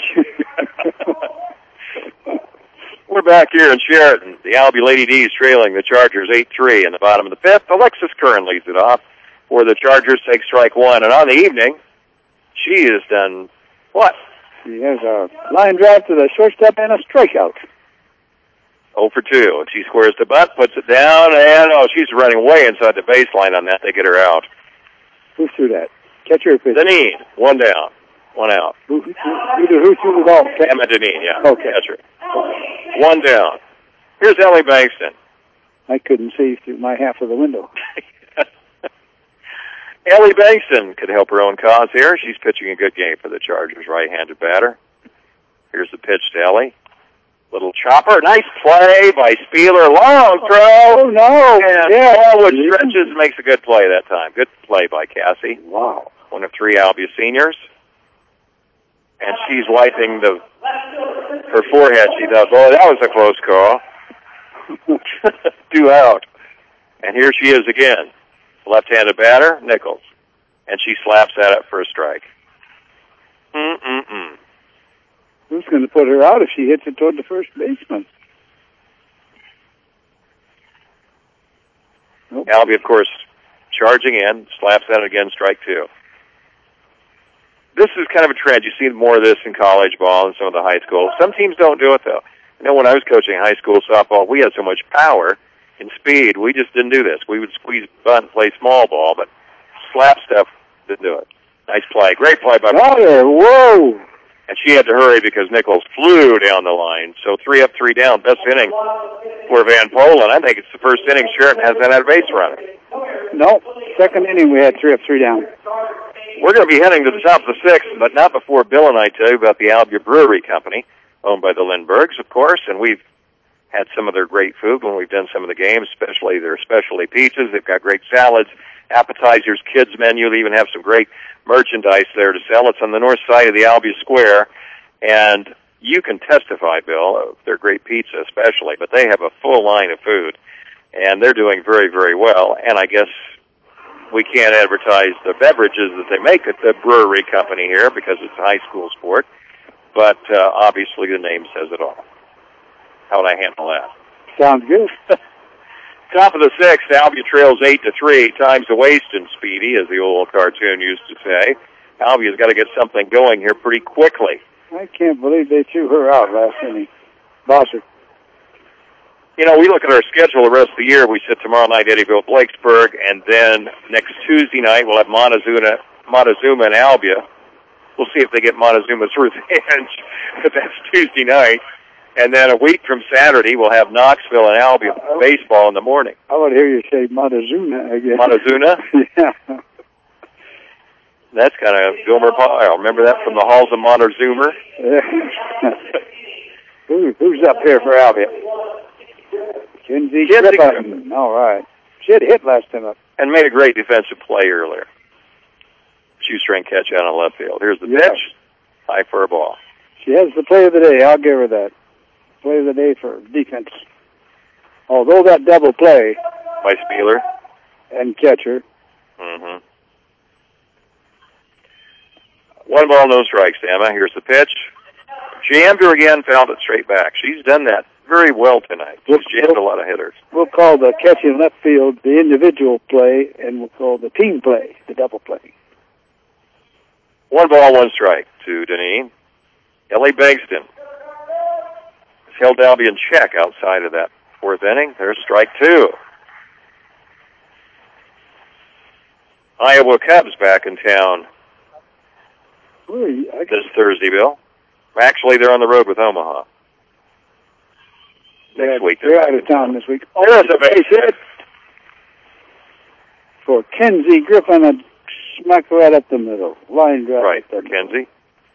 [SPEAKER 1] We're back here in Sheraton. The Albia Lady D's trailing the Chargers 8-3 in the bottom of the 5th. Alexis Curran leads it off for the Chargers, take strike 1. And on the evening, she has done what?
[SPEAKER 2] She has a line drive to the shortstop and a strikeout.
[SPEAKER 1] 0 for 2. And she squares the bunt, puts it down, and she's running way inside the baseline on that. They get her out.
[SPEAKER 2] Who threw that? Catcher or pitcher?
[SPEAKER 1] Deneen, 1 down, 1 out.
[SPEAKER 2] Who threw the ball?
[SPEAKER 1] Emma Deneen, yeah.
[SPEAKER 2] Okay.
[SPEAKER 1] Catcher. 1 down. Here's Ellie Bankston.
[SPEAKER 2] I couldn't see through my half of the window.
[SPEAKER 1] Ellie Bankston could help her own cause here. She's pitching a good game for the Chargers, right-handed batter. Here's the pitch to Ellie. Little chopper. Nice play by Spieler. Long throw.
[SPEAKER 2] Oh, no.
[SPEAKER 1] And Smallwood stretches, makes a good play that time. Good play by Cassie.
[SPEAKER 2] Wow.
[SPEAKER 1] One of 3 Albia seniors. And she's wiping her forehead. She does. Oh, that was a close call. 2 out. And here she is again. Left-handed batter, Nichols. And she slaps at it for a strike.
[SPEAKER 2] Who's going to put her out if she hits it toward the first baseman? Nope.
[SPEAKER 1] Albia, of course, charging in, slaps at it again, strike 2. This is kind of a trend. You see more of this in college ball and some of the high schools. Some teams don't do it, though. You know, when I was coaching high school softball, we had so much power and speed, we just didn't do this. We would squeeze bunt, play small ball, but slap stuff didn't do it. Nice play. Great play by
[SPEAKER 2] Whoa!
[SPEAKER 1] And she had to hurry because Nichols flew down the line. So 3 up, 3 down. Best inning for Van Polen. I think it's the first inning Sheraton hasn't had a base runner.
[SPEAKER 2] No. Second inning we had 3 up, 3 down.
[SPEAKER 1] We're going to be heading to the top of the 6th, but not before Bill and I tell you about the Albia Brewery Company, owned by the Lindberghs, of course, and we've had some of their great food when we've done some of the games, especially their specialty pizzas. They've got great salads appetizers, kids menu. They even have some great merchandise there to sell. It's on the north side of the Albia Square, and you can testify, Bill, of their great pizza especially, but they have a full line of food, and they're doing very, very well. And I guess we can't advertise the beverages that they make at the brewery company here because it's a high school sport, but obviously the name says it all. How would I handle that?
[SPEAKER 2] Sounds good.
[SPEAKER 1] Top of the sixth, Albia trails 8-3, times the waste and Speedy, as the old cartoon used to say. Albia's got to get something going here pretty quickly.
[SPEAKER 2] I can't believe they threw her out last inning. Bosser.
[SPEAKER 1] You know, we look at our schedule the rest of the year. We said tomorrow night, Eddyville, Blakesburg, and then next Tuesday night, we'll have Montezuma and Albia. We'll see if they get Montezuma's revenge, but that's Tuesday night. And then a week from Saturday, we'll have Knoxville and Albia baseball in the morning.
[SPEAKER 2] I would hear you say Montezuma again.
[SPEAKER 1] Montezuma?
[SPEAKER 2] Yeah.
[SPEAKER 1] That's kind of Gomer Pyle. Remember that from the halls of Montezuma?
[SPEAKER 2] Yeah. Who's up here for Albia? Kinsey Griffin. All right. She had hit last time up.
[SPEAKER 1] And made a great defensive play earlier. Shoestring catch out on left field. Here's the pitch. High for a ball.
[SPEAKER 2] She has the play of the day. I'll give her that. Play of the day for defense. Although that double play.
[SPEAKER 1] By Spieler.
[SPEAKER 2] And catcher.
[SPEAKER 1] Mm-hmm. 1 ball, no strikes, Emma. Here's the pitch. Jammed her again, fouled it straight back. She's done that very well tonight. She's jammed a lot of hitters.
[SPEAKER 2] We'll call the catch in left field the individual play, and we'll call the team play the double play.
[SPEAKER 1] 1 ball, 1 strike to Deneen. Ellie Bankston has held Albia in check outside of that 4th inning. There's strike 2. Iowa Cubs back in town this Thursday, Bill. Actually, they're on the road with Omaha. Next week.
[SPEAKER 2] They're out of town this week.
[SPEAKER 1] There's a base hit.
[SPEAKER 2] For Kinsey Griffin, a smack right up the middle. Line drive.
[SPEAKER 1] Right, for Kinsey.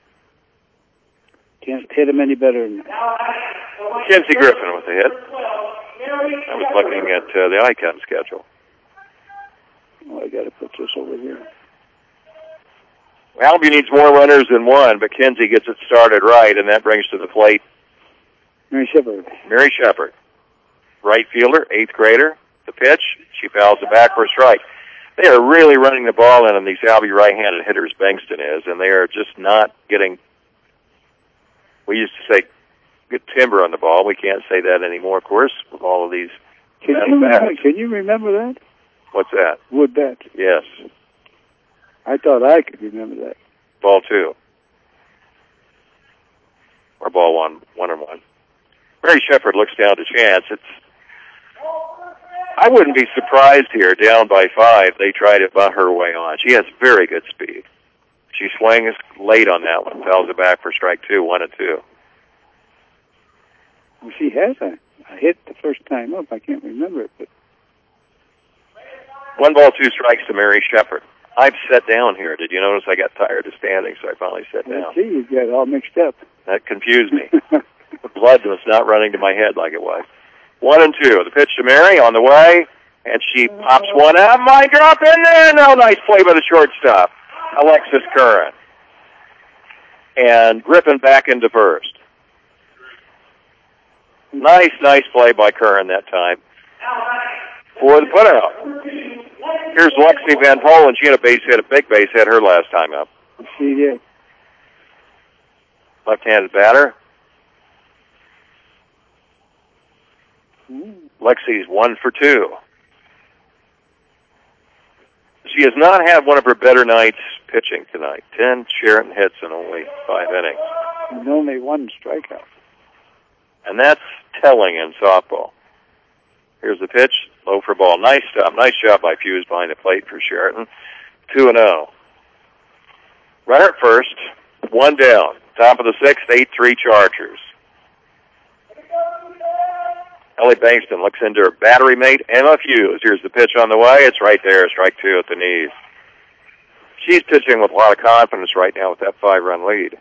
[SPEAKER 2] Can't hit him any better than that.
[SPEAKER 1] Kinsey Griffin with the hit. I was looking at the Icon schedule.
[SPEAKER 2] Oh, I got to put this over here.
[SPEAKER 1] Albia needs more runners than one, but Kinsey gets it started right, and that brings to the plate
[SPEAKER 2] Mary Shepard.
[SPEAKER 1] Mary Shepard, right fielder, 8th grader. The pitch, she fouls it back for a strike. They are really running the ball in on these Albia right-handed hitters, Bankston is, and they are just not getting, we used to say, good timber on the ball. We can't say that anymore, of course, with all of these.
[SPEAKER 2] Can you remember that?
[SPEAKER 1] What's that?
[SPEAKER 2] Wood bat.
[SPEAKER 1] Yes.
[SPEAKER 2] I thought I could remember that.
[SPEAKER 1] Ball 2. Or ball 1, 1-1. Mary Shepard looks down to chance. I wouldn't be surprised here, down by 5, they try to bunt her way on. She has very good speed. She swings late on that one, fouls it back for strike 2, 1-2.
[SPEAKER 2] Well, she has a hit the first time up. I can't remember it, but
[SPEAKER 1] 1 ball, 2 strikes to Mary Shepard. I've sat down here. Did you notice I got tired of standing, so I finally sat down?
[SPEAKER 2] See, you got all mixed up.
[SPEAKER 1] That confused me. The blood was not running to my head like it was. 1-2. The pitch to Mary on the way, and she pops one out. Might drop in there. No, nice play by the shortstop, Alexis Curran. And Griffin back into first. Nice play by Curran that time for the putout. Here's Lexi Van Polen. She had a big base hit her last time up.
[SPEAKER 2] She did.
[SPEAKER 1] Left-handed batter. Lexi's 1 for 2. She has not had one of her better nights pitching tonight. 10 Sheraton hits in only 5 innings.
[SPEAKER 2] And only 1 strikeout.
[SPEAKER 1] And that's telling in softball. Here's the pitch, low for ball. Nice stop. Nice job by Fuse behind the plate for Sheraton. 2-0. Runner at first, 1 down. Top of the 6th, 8-3 Chargers. Ellie Bankston looks into her battery mate, Emma Fuse. Here's the pitch on the way. It's right there, strike 2 at the knees. She's pitching with a lot of confidence right now with that 5-run lead.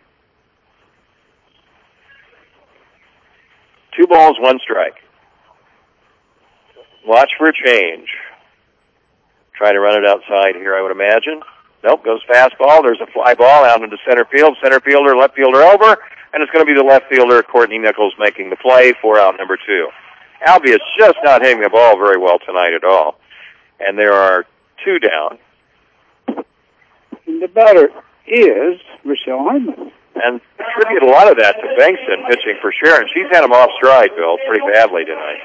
[SPEAKER 1] 2 balls, 1 strike. Watch for a change. Trying to run it outside here, I would imagine. Nope, goes fastball. There's a fly ball out into center field. Center fielder, left fielder over, and it's going to be the left fielder, Courtney Nichols, making the play for out number 2. Albia's just not hitting the ball very well tonight at all. And there are 2 down.
[SPEAKER 2] And the batter is Rochelle Hyndman.
[SPEAKER 1] And attribute a lot of that to Bankston pitching for Sharon. She's had him off stride, Bill, pretty badly tonight.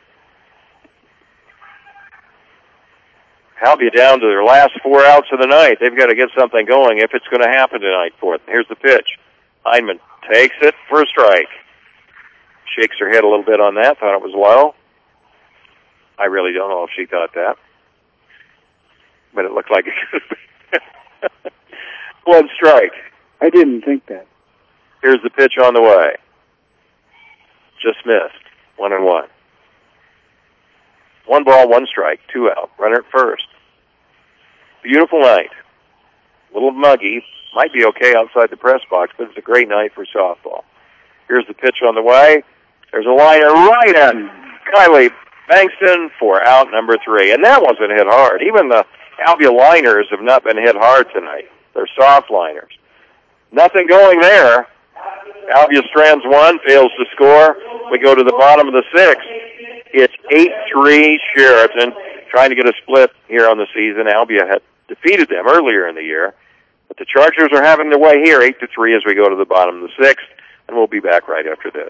[SPEAKER 1] Albia down to their last 4 outs of the night. They've got to get something going if it's going to happen tonight for them. Here's the pitch. Hyndman takes it for a strike. Shakes her head a little bit on that, thought it was low. I really don't know if she thought that. But it looked like it could have been. 1 strike.
[SPEAKER 2] I didn't think that.
[SPEAKER 1] Here's the pitch on the way. Just missed. 1-1. 1 ball, 1 strike, 2 out. Runner at first. Beautiful night. A little muggy. Might be okay outside the press box, but it's a great night for softball. Here's the pitch on the way. There's a liner right at Kylie Bankston for out number 3. And that wasn't hit hard. Even the Albia liners have not been hit hard tonight. They're soft liners. Nothing going there. Albia strands 1, fails to score. We go to the bottom of the 6th. It's 8-3 Sheraton, trying to get a split here on the season. Albia had defeated them earlier in the year. But the Chargers are having their way here, 8-3 as we go to the bottom of the 6th. And we'll be back right after this.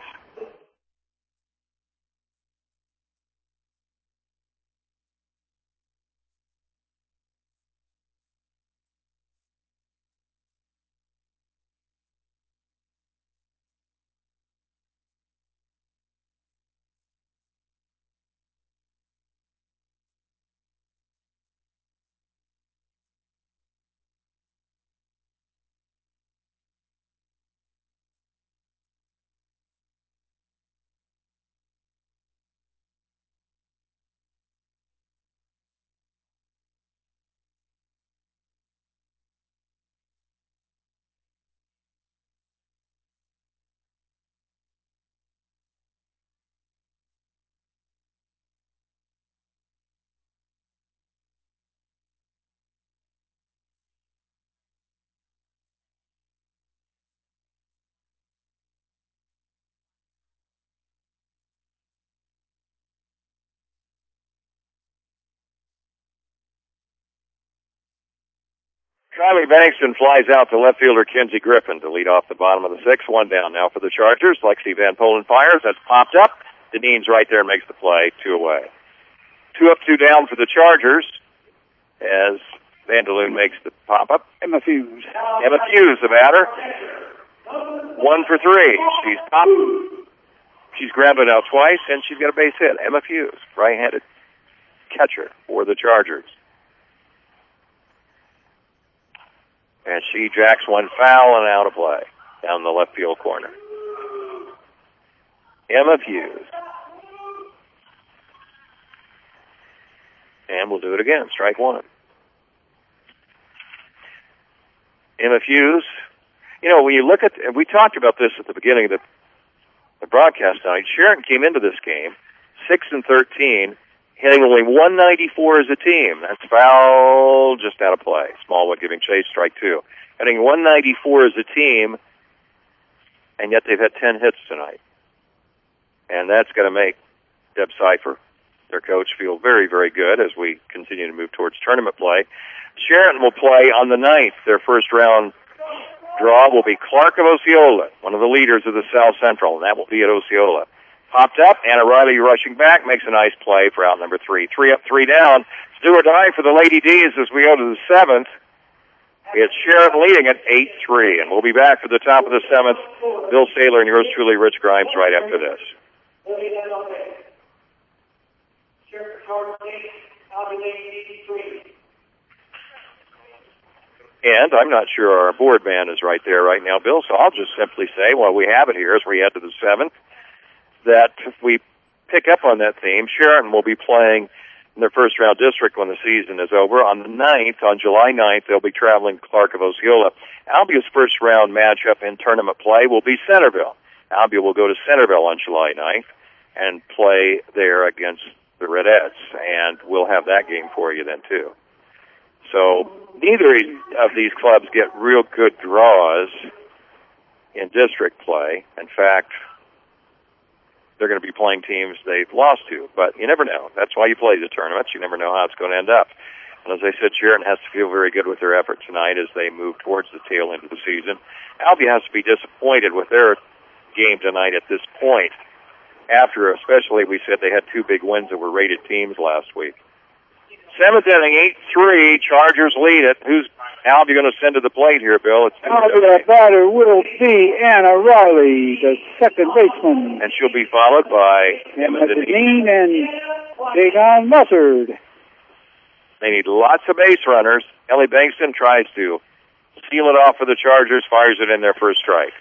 [SPEAKER 1] Kylie Bankston flies out to left fielder Kinsey Griffin to lead off the bottom of the 6th. 1 down now for the Chargers. Lexi Van Polen fires. That's popped up. Deneen's right there, makes the play. 2 away. 2 up, 2 down for the Chargers as Vandaloon makes the pop-up.
[SPEAKER 2] Emma Fuse.
[SPEAKER 1] Emma Fuse, the batter. 1 for 3. She's popped. She's grounded out twice, and she's got a base hit. Emma Fuse, right-handed catcher for the Chargers. And she jacks 1 foul and out of play down the left field corner. Emma Fuse. And we'll do it again. Strike 1. Emma Fuse. You know, when you look at, we talked about this at the beginning of the broadcast tonight. Sheraton came into this game 6-13, hitting only 194 as a team. That's foul, just out of play. Smallwood giving chase, strike 2. Hitting 194 as a team, and yet they've had 10 hits tonight. And that's going to make Deb Cipher, their coach, feel very, very good as we continue to move towards tournament play. Sheraton will play on the 9th. Their first round draw will be Clark of Osceola, one of the leaders of the South Central, and that will be at Osceola. Popped up, Anna Riley rushing back, makes a nice play for out number 3. 3 up, 3 down. It's do or die for the Lady D's as we go to the 7th. It's Sheraton leading at 8-3, and we'll be back for the top of the 7th. Bill Saylor and yours truly, Rich Grimes, right after this. And I'm not sure our board man is right there right now, Bill, so I'll just simply say, while we have it here as we head to the 7th, that if we pick up on that theme, Sheraton will be playing in their first round district when the season is over. On the 9th, on July 9th, they'll be traveling Clark of Osceola. Albia's first round matchup in tournament play will be Centerville. Albia will go to Centerville on July 9th and play there against the Redettes, and we'll have that game for you then, too. So neither of these clubs get real good draws in district play. In fact, they're going to be playing teams they've lost to, but you never know. That's why you play the tournaments. You never know how it's going to end up. And as I said, Sheridan has to feel very good with their effort tonight as they move towards the tail end of the season. Albia has to be disappointed with their game tonight at this point, after especially we said they had two big wins that were rated teams last week. Seventh inning, 8-3, Chargers lead it. Who's Albia going to send to the plate here, Bill? It's
[SPEAKER 2] Albia batter will be Anna Riley, the second baseman.
[SPEAKER 1] And she'll be followed by Emma
[SPEAKER 2] Deneen and Dagon Mussard.
[SPEAKER 1] They need lots of base runners. Ellie Bankston tries to seal it off for the Chargers, fires it in their first strike.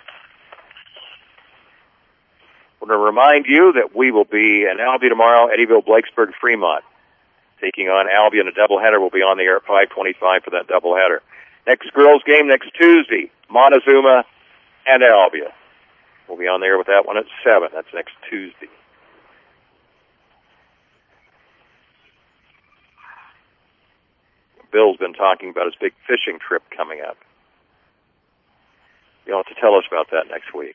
[SPEAKER 1] I want to remind you that we will be in Albia tomorrow, Eddyville, Blakesburg, Fremont. Taking on Albia in a doubleheader. We'll be on the air at 5:25 for that doubleheader. Next girls' game next Tuesday, Montezuma and Albia. We'll be on the air with that one at 7. That's next Tuesday. Bill's been talking about his big fishing trip coming up. You'll have to tell us about that next week.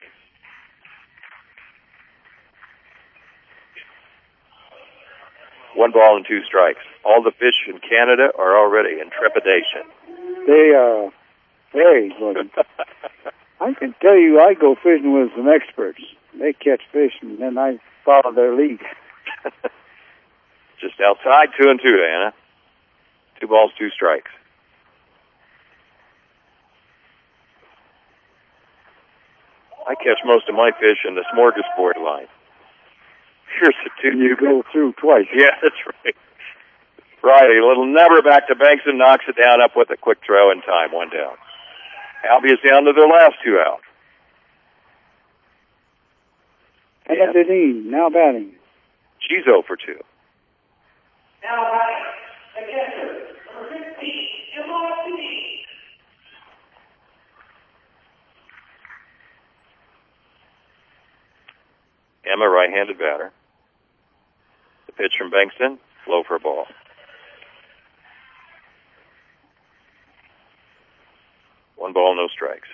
[SPEAKER 1] One ball and two strikes. All the fish in Canada are already in trepidation.
[SPEAKER 2] They are very good. I can tell you, I go fishing with some experts. They catch fish, and then I follow their lead.
[SPEAKER 1] Just outside, 2-2, Anna. 2 balls, 2 strikes. I catch most of my fish in the smorgasbord line. Here's the 2.
[SPEAKER 2] You go through twice.
[SPEAKER 1] Yeah, that's right. Right, a little never back to Bankston, knocks it down up with a quick throw in time, 1 down. Albia's down to their last 2 out.
[SPEAKER 2] And Deneen now batting.
[SPEAKER 1] She's 0 for 2.
[SPEAKER 3] Now batting, the catcher, number 15, Emma Deneen.
[SPEAKER 1] Emma, right-handed batter. The pitch from Bankston, low for a ball. One ball, no strikes.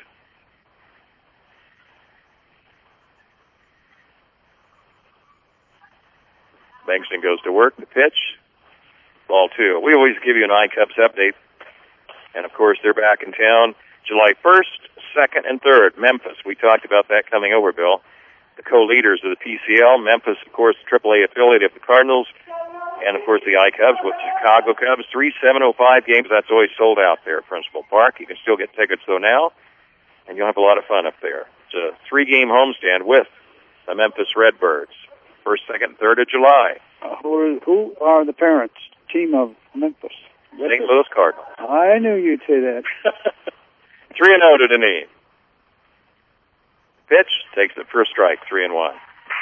[SPEAKER 1] Bankston goes to work. The pitch, ball 2. We always give you an I-Cubs update. And, of course, they're back in town July 1st, 2nd, and 3rd. Memphis, we talked about that coming over, Bill. The co-leaders of the PCL. Memphis, of course, AAA affiliate of the Cardinals. And, of course, the I-Cubs with Chicago Cubs. 3 7:05 games. That's always sold out there at Principal Park. You can still get tickets, though, now. And you'll have a lot of fun up there. It's a 3-game homestand with the Memphis Redbirds. 1st, 2nd, 3rd of July.
[SPEAKER 2] Who are the parents? Team of Memphis.
[SPEAKER 1] St. Louis Cardinals.
[SPEAKER 2] I knew you'd say that.
[SPEAKER 1] 3-0 to Deneen. Pitch takes the first strike, 3-1.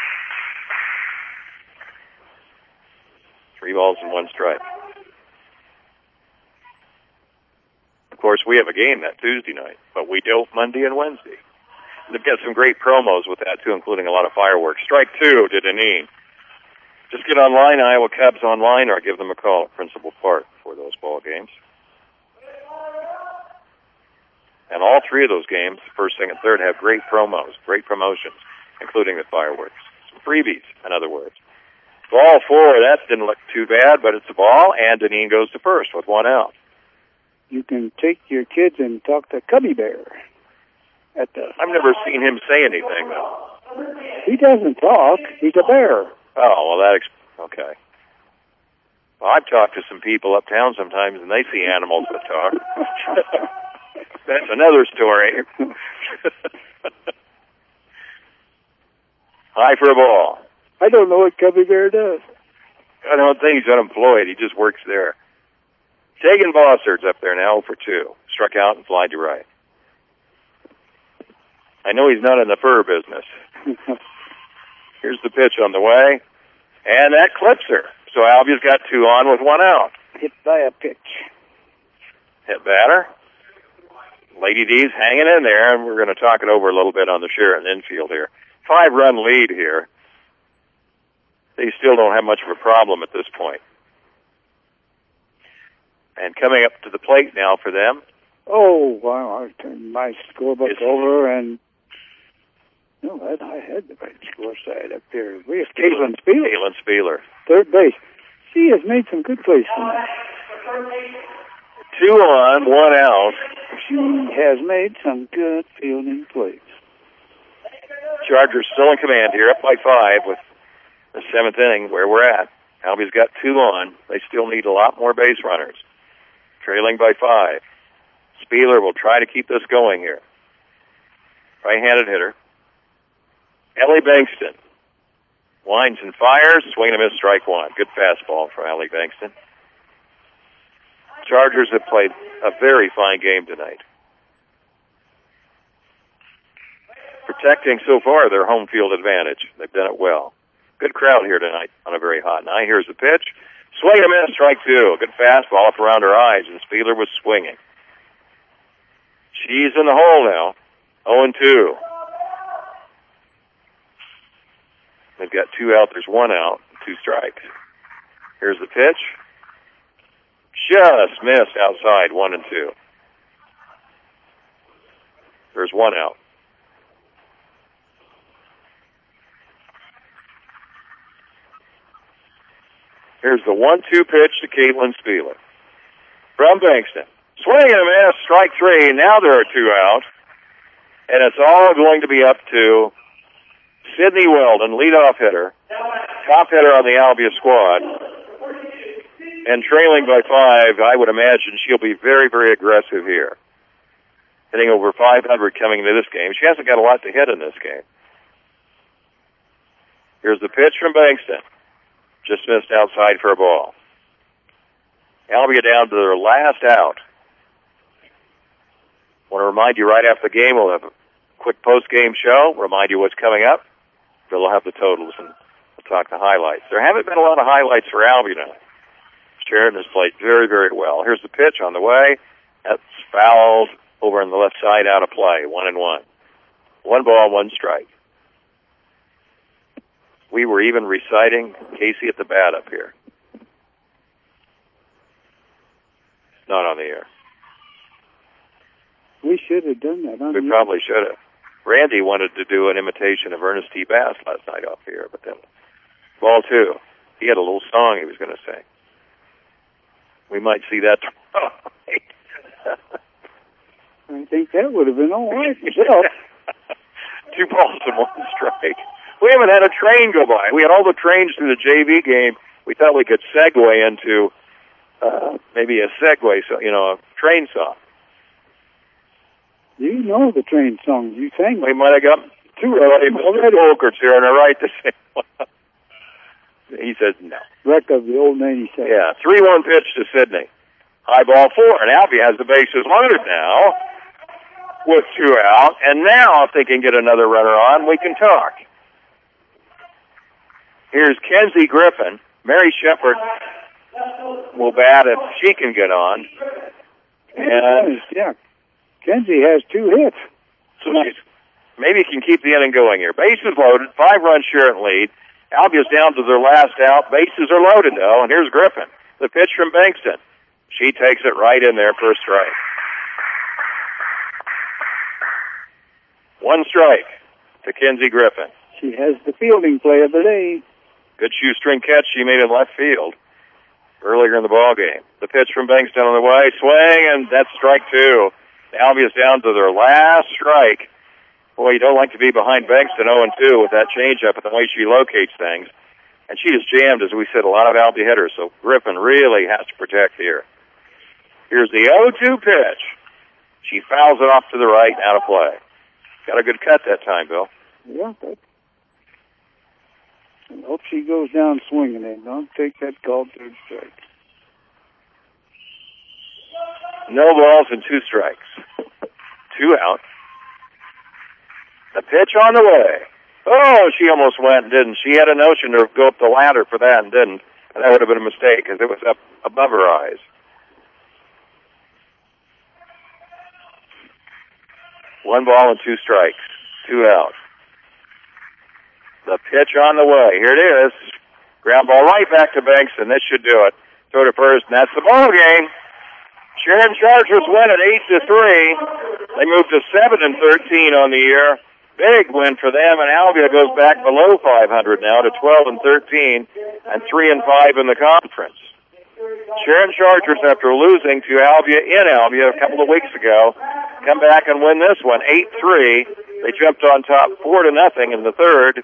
[SPEAKER 1] 3 balls and 1 strike. Of course, we have a game that Tuesday night, but we don't Monday and Wednesday. They've got some great promos with that, too, including a lot of fireworks. Strike 2 to Deneen. Just get online, Iowa Cubs online, or give them a call at Principal Park for those ball games. And all 3 of those games, 1st, 2nd, 3rd, have great promos, great promotions, including the fireworks. Some freebies, in other words. Ball 4, that didn't look too bad, but it's a ball, and Deneen goes to first with 1 out.
[SPEAKER 2] You can take your kids and talk to Cubby Bear.
[SPEAKER 1] I've never seen him say anything, though.
[SPEAKER 2] He doesn't talk. He's a bear.
[SPEAKER 1] Oh, well, okay. Well, I've talked to some people uptown sometimes, and they see animals that talk. That's another story. High for a ball.
[SPEAKER 2] I don't know what Cubby Bear does.
[SPEAKER 1] I don't think he's unemployed. He just works there. Tegan Bossard's up there now for 2. Struck out and flied to right. I know he's not in the fur business. Here's the pitch on the way. And that clips her. So Albia's got 2 on with 1 out.
[SPEAKER 2] Hit by a pitch.
[SPEAKER 1] Hit batter. Lady D's hanging in there, and we're going to talk it over a little bit on the Sheridan infield here. 5-run lead here. They still don't have much of a problem at this point. And coming up to the plate now for them.
[SPEAKER 2] Oh, wow. I turned my scorebook over and... No, I had the right score side up there. We have Caitlin Spieler.
[SPEAKER 1] Caitlin Spieler.
[SPEAKER 2] Third base. She has made some good plays tonight.
[SPEAKER 1] 2 on, 1 out.
[SPEAKER 2] She has made some good fielding plays.
[SPEAKER 1] Chargers still in command here, up by 5 with the 7th inning where we're at. Albie's got 2 on. They still need a lot more base runners. Trailing by 5. Spieler will try to keep this going here. Right-handed hitter. Ellie Bankston. Winds and fires. Swing and a miss, strike 1. Good fastball from Ellie Bankston. Chargers have played a very fine game tonight. Protecting so far their home field advantage. They've done it well. Good crowd here tonight on a very hot night. Here's the pitch. Swing and a miss, strike 2. Good fastball up around her eyes, and Spieler was swinging. She's in the hole now. 0-2. They've got 2 out. There's 1 out, 2 strikes. Here's the pitch. Just missed outside, 1-2. There's 1 out. Here's the 1-2 pitch to Caitlin Spieler. From Bankston. Swing and a miss, strike 3. Now there are 2 out. And it's all going to be up to Sydney Weldon, leadoff hitter, top hitter on the Albia squad. And trailing by 5, I would imagine she'll be very, very aggressive here. Hitting over 500 coming into this game. She hasn't got a lot to hit in this game. Here's the pitch from Bankston. Just missed outside for a ball. Albia down to their last out. Want to remind you right after the game, we'll have a quick post-game show, remind you what's coming up. We'll have the totals and we'll talk the highlights. There haven't been a lot of highlights for Albia tonight. Sheridan has played very, very well. Here's the pitch on the way. That's fouled over on the left side, out of play. 1-1. 1 ball, 1 strike. We were even reciting Casey at the bat up here. Not on the air.
[SPEAKER 2] We should have done that.
[SPEAKER 1] We probably should have. Randy wanted to do an imitation of Ernest T. Bass last night off the air, but then ball 2. He had a little song he was going to sing. We might see that tomorrow.
[SPEAKER 2] I think that would have been all right.
[SPEAKER 1] 2 balls and 1 strike. We haven't had a train go by. We had all the trains through the JV game. We thought we could segue into maybe a segue, so a train song.
[SPEAKER 2] You know the train songs. You sang.
[SPEAKER 1] We might have got 2 Mr. Folkers here on the right to sing one. He says no.
[SPEAKER 2] Wreck of the old 97.
[SPEAKER 1] Yeah, 3-1 pitch to Sydney. High ball 4, and Albia has the bases loaded now with 2 out. And now, if they can get another runner on, we can talk. Here's Kenzie Griffin. Mary Shepard will bat if she can get on. And
[SPEAKER 2] yeah, Kenzie has 2 hits.
[SPEAKER 1] So maybe can keep the inning going here. Bases loaded, 5-run Sheridan lead. Albia's down to their last out. Bases are loaded, though, and here's Griffin. The pitch from Bankston. She takes it right in there for a strike. 1 strike to Kenzie Griffin.
[SPEAKER 2] She has the fielding play of the day.
[SPEAKER 1] Good shoestring catch she made in left field earlier in the ball game. The pitch from Bankston on the way. Swing, and that's strike 2. Albia's down to their last strike. Boy, you don't like to be behind Bankston 0-2 with that changeup and the way she locates things. And she is jammed, as we said, a lot of Albia hitters, so Griffin really has to protect here. Here's the 0-2 pitch. She fouls it off to the right, out of play. Got a good cut that time, Bill.
[SPEAKER 2] Yeah, I hope she goes down swinging it. Don't take that call, 3rd strike.
[SPEAKER 1] No balls and 2 strikes. 2 out. The pitch on the way. Oh, she almost went, didn't she? Had a notion to go up the ladder for that and didn't. And that would have been a mistake because it was up above her eyes. One ball and 2 strikes. 2 out. The pitch on the way. Here it is. Ground ball right back to Bankston. This should do it. Throw to first, and that's the ball game. Sharon Chargers win at 8-3. They move to 7-13 on the year. Big win for them, and Albia goes back below 500 now to 12-13 and 3-5 in the conference. Sharon Chargers, after losing to Albia in Albia a couple of weeks ago, come back and win this one 8-3. They jumped on top 4-0 in the third.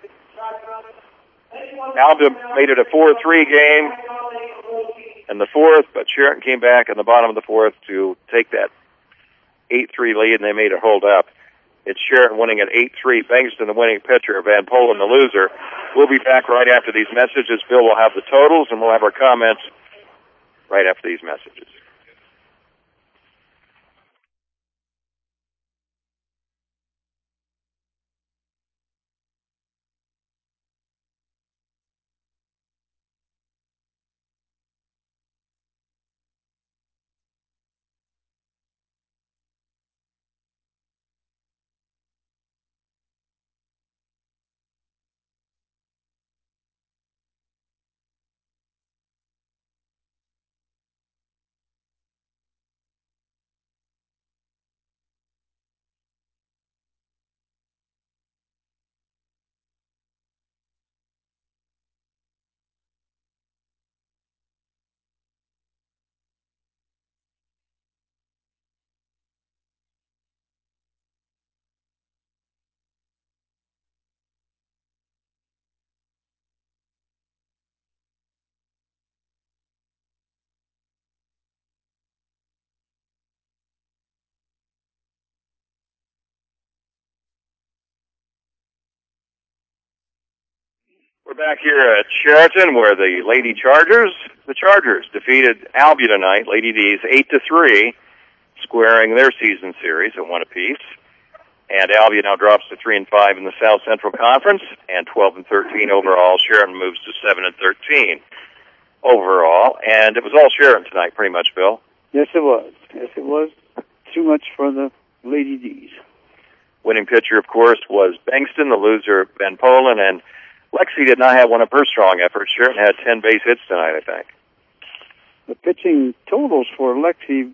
[SPEAKER 1] Albia made it a 4-3 game in the fourth, but Sharon came back in the bottom of the fourth to take that 8-3 lead, and they made it hold up. It's Sharon winning at 8-3. Bankston, the winning pitcher, Van Polen, the loser. We'll be back right after these messages. Bill will have the totals, and we'll have our comments right after these messages. We're back here at Sheraton where the Chargers defeated Albia tonight, Lady D's 8-3, squaring their season series at one apiece. And Albia now drops to 3-5 in the South Central Conference and 12-13 overall. Sheraton moves to 7-13 overall. And it was all Sheraton tonight, pretty much, Bill.
[SPEAKER 2] Yes, it was. Yes, it was. Too much for the Lady D's.
[SPEAKER 1] Winning pitcher, of course, was Bankston, the loser, Van Polen, and Lexi did not have one of her strong efforts. Sheraton had 10 base hits tonight, I think.
[SPEAKER 2] The pitching totals for Lexi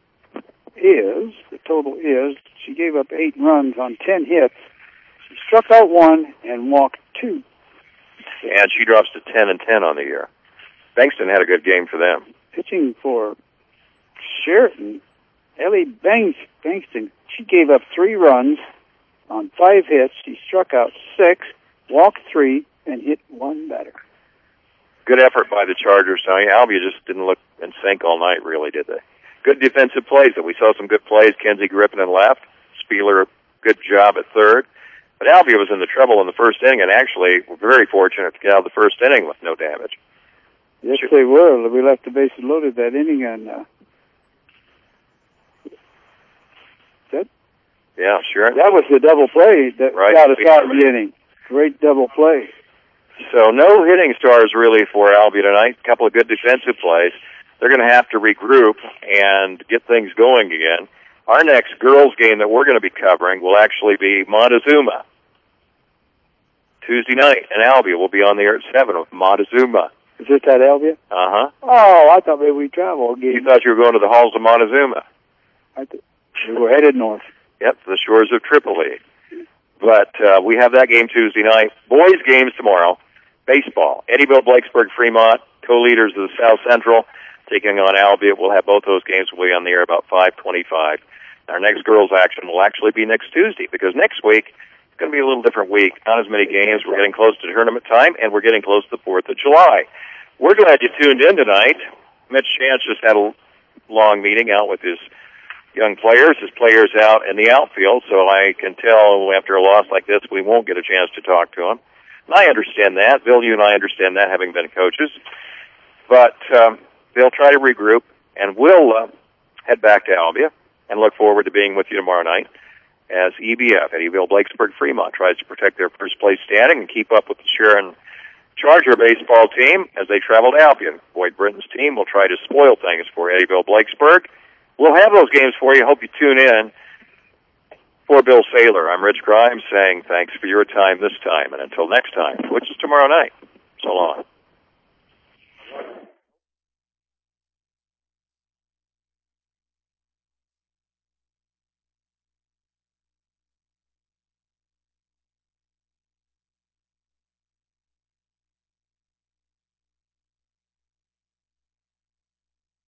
[SPEAKER 2] is, she gave up 8 runs on 10 hits. She struck out 1 and walked 2.
[SPEAKER 1] And she drops to 10-10 on the year. Bankston had a good game for them.
[SPEAKER 2] Pitching for Sheraton, Ellie Bankston, she gave up 3 runs on 5 hits. She struck out 6, walked 3, and hit 1 batter.
[SPEAKER 1] Good effort by the Chargers tonight. Albia just didn't look in sync all night, really, did they? Good defensive plays. We saw some good plays. Kenzie Griffin in left. Spieler, good job at third. But Albia was in the trouble in the first inning, and actually were very fortunate to get out of the first inning with no damage.
[SPEAKER 2] Yes, they were. We left the bases loaded that inning, and
[SPEAKER 1] yeah, sure.
[SPEAKER 2] That was the double play that got us out of the inning. Great double play.
[SPEAKER 1] So no hitting stars really for Albia tonight. A couple of good defensive plays. They're going to have to regroup and get things going again. Our next girls game that we're going to be covering will actually be Montezuma. Tuesday night in Albia. We'll be on the air at 7 with Montezuma.
[SPEAKER 2] Is this at Albia?
[SPEAKER 1] Uh-huh.
[SPEAKER 2] Oh, I thought maybe we traveled again.
[SPEAKER 1] You thought you were going to the halls of Montezuma.
[SPEAKER 2] We were headed north.
[SPEAKER 1] Yep, to the shores of Tripoli. But we have that game Tuesday night. Boys games tomorrow. Baseball. Eddyville, Blakesburg, Fremont, co-leaders of the South Central, taking on Albia. We'll have both those games. We'll be on the air about 5:25. Our next girls action will actually be next Tuesday, because next week it's going to be a little different week. Not as many games. We're getting close to tournament time, and we're getting close to the 4th of July. We're glad you tuned in tonight. Mitch Chance just had a long meeting out with his young players, out in the outfield, so I can tell after a loss like this we won't get a chance to talk to them. And I understand that. Bill, you and I understand that, having been coaches. But they'll try to regroup, and we'll head back to Albia and look forward to being with you tomorrow night as EBF, Eddyville, Blakesburg, Fremont, tries to protect their first-place standing and keep up with the Sharon Charger baseball team as they travel to Albion. Boyd Britton's team will try to spoil things for Eddyville, Blakesburg. We'll have those games for you. Hope you tune in. For Bill Saylor, I'm Rich Grimes saying thanks for your time this time, and until next time, which is tomorrow night. So long.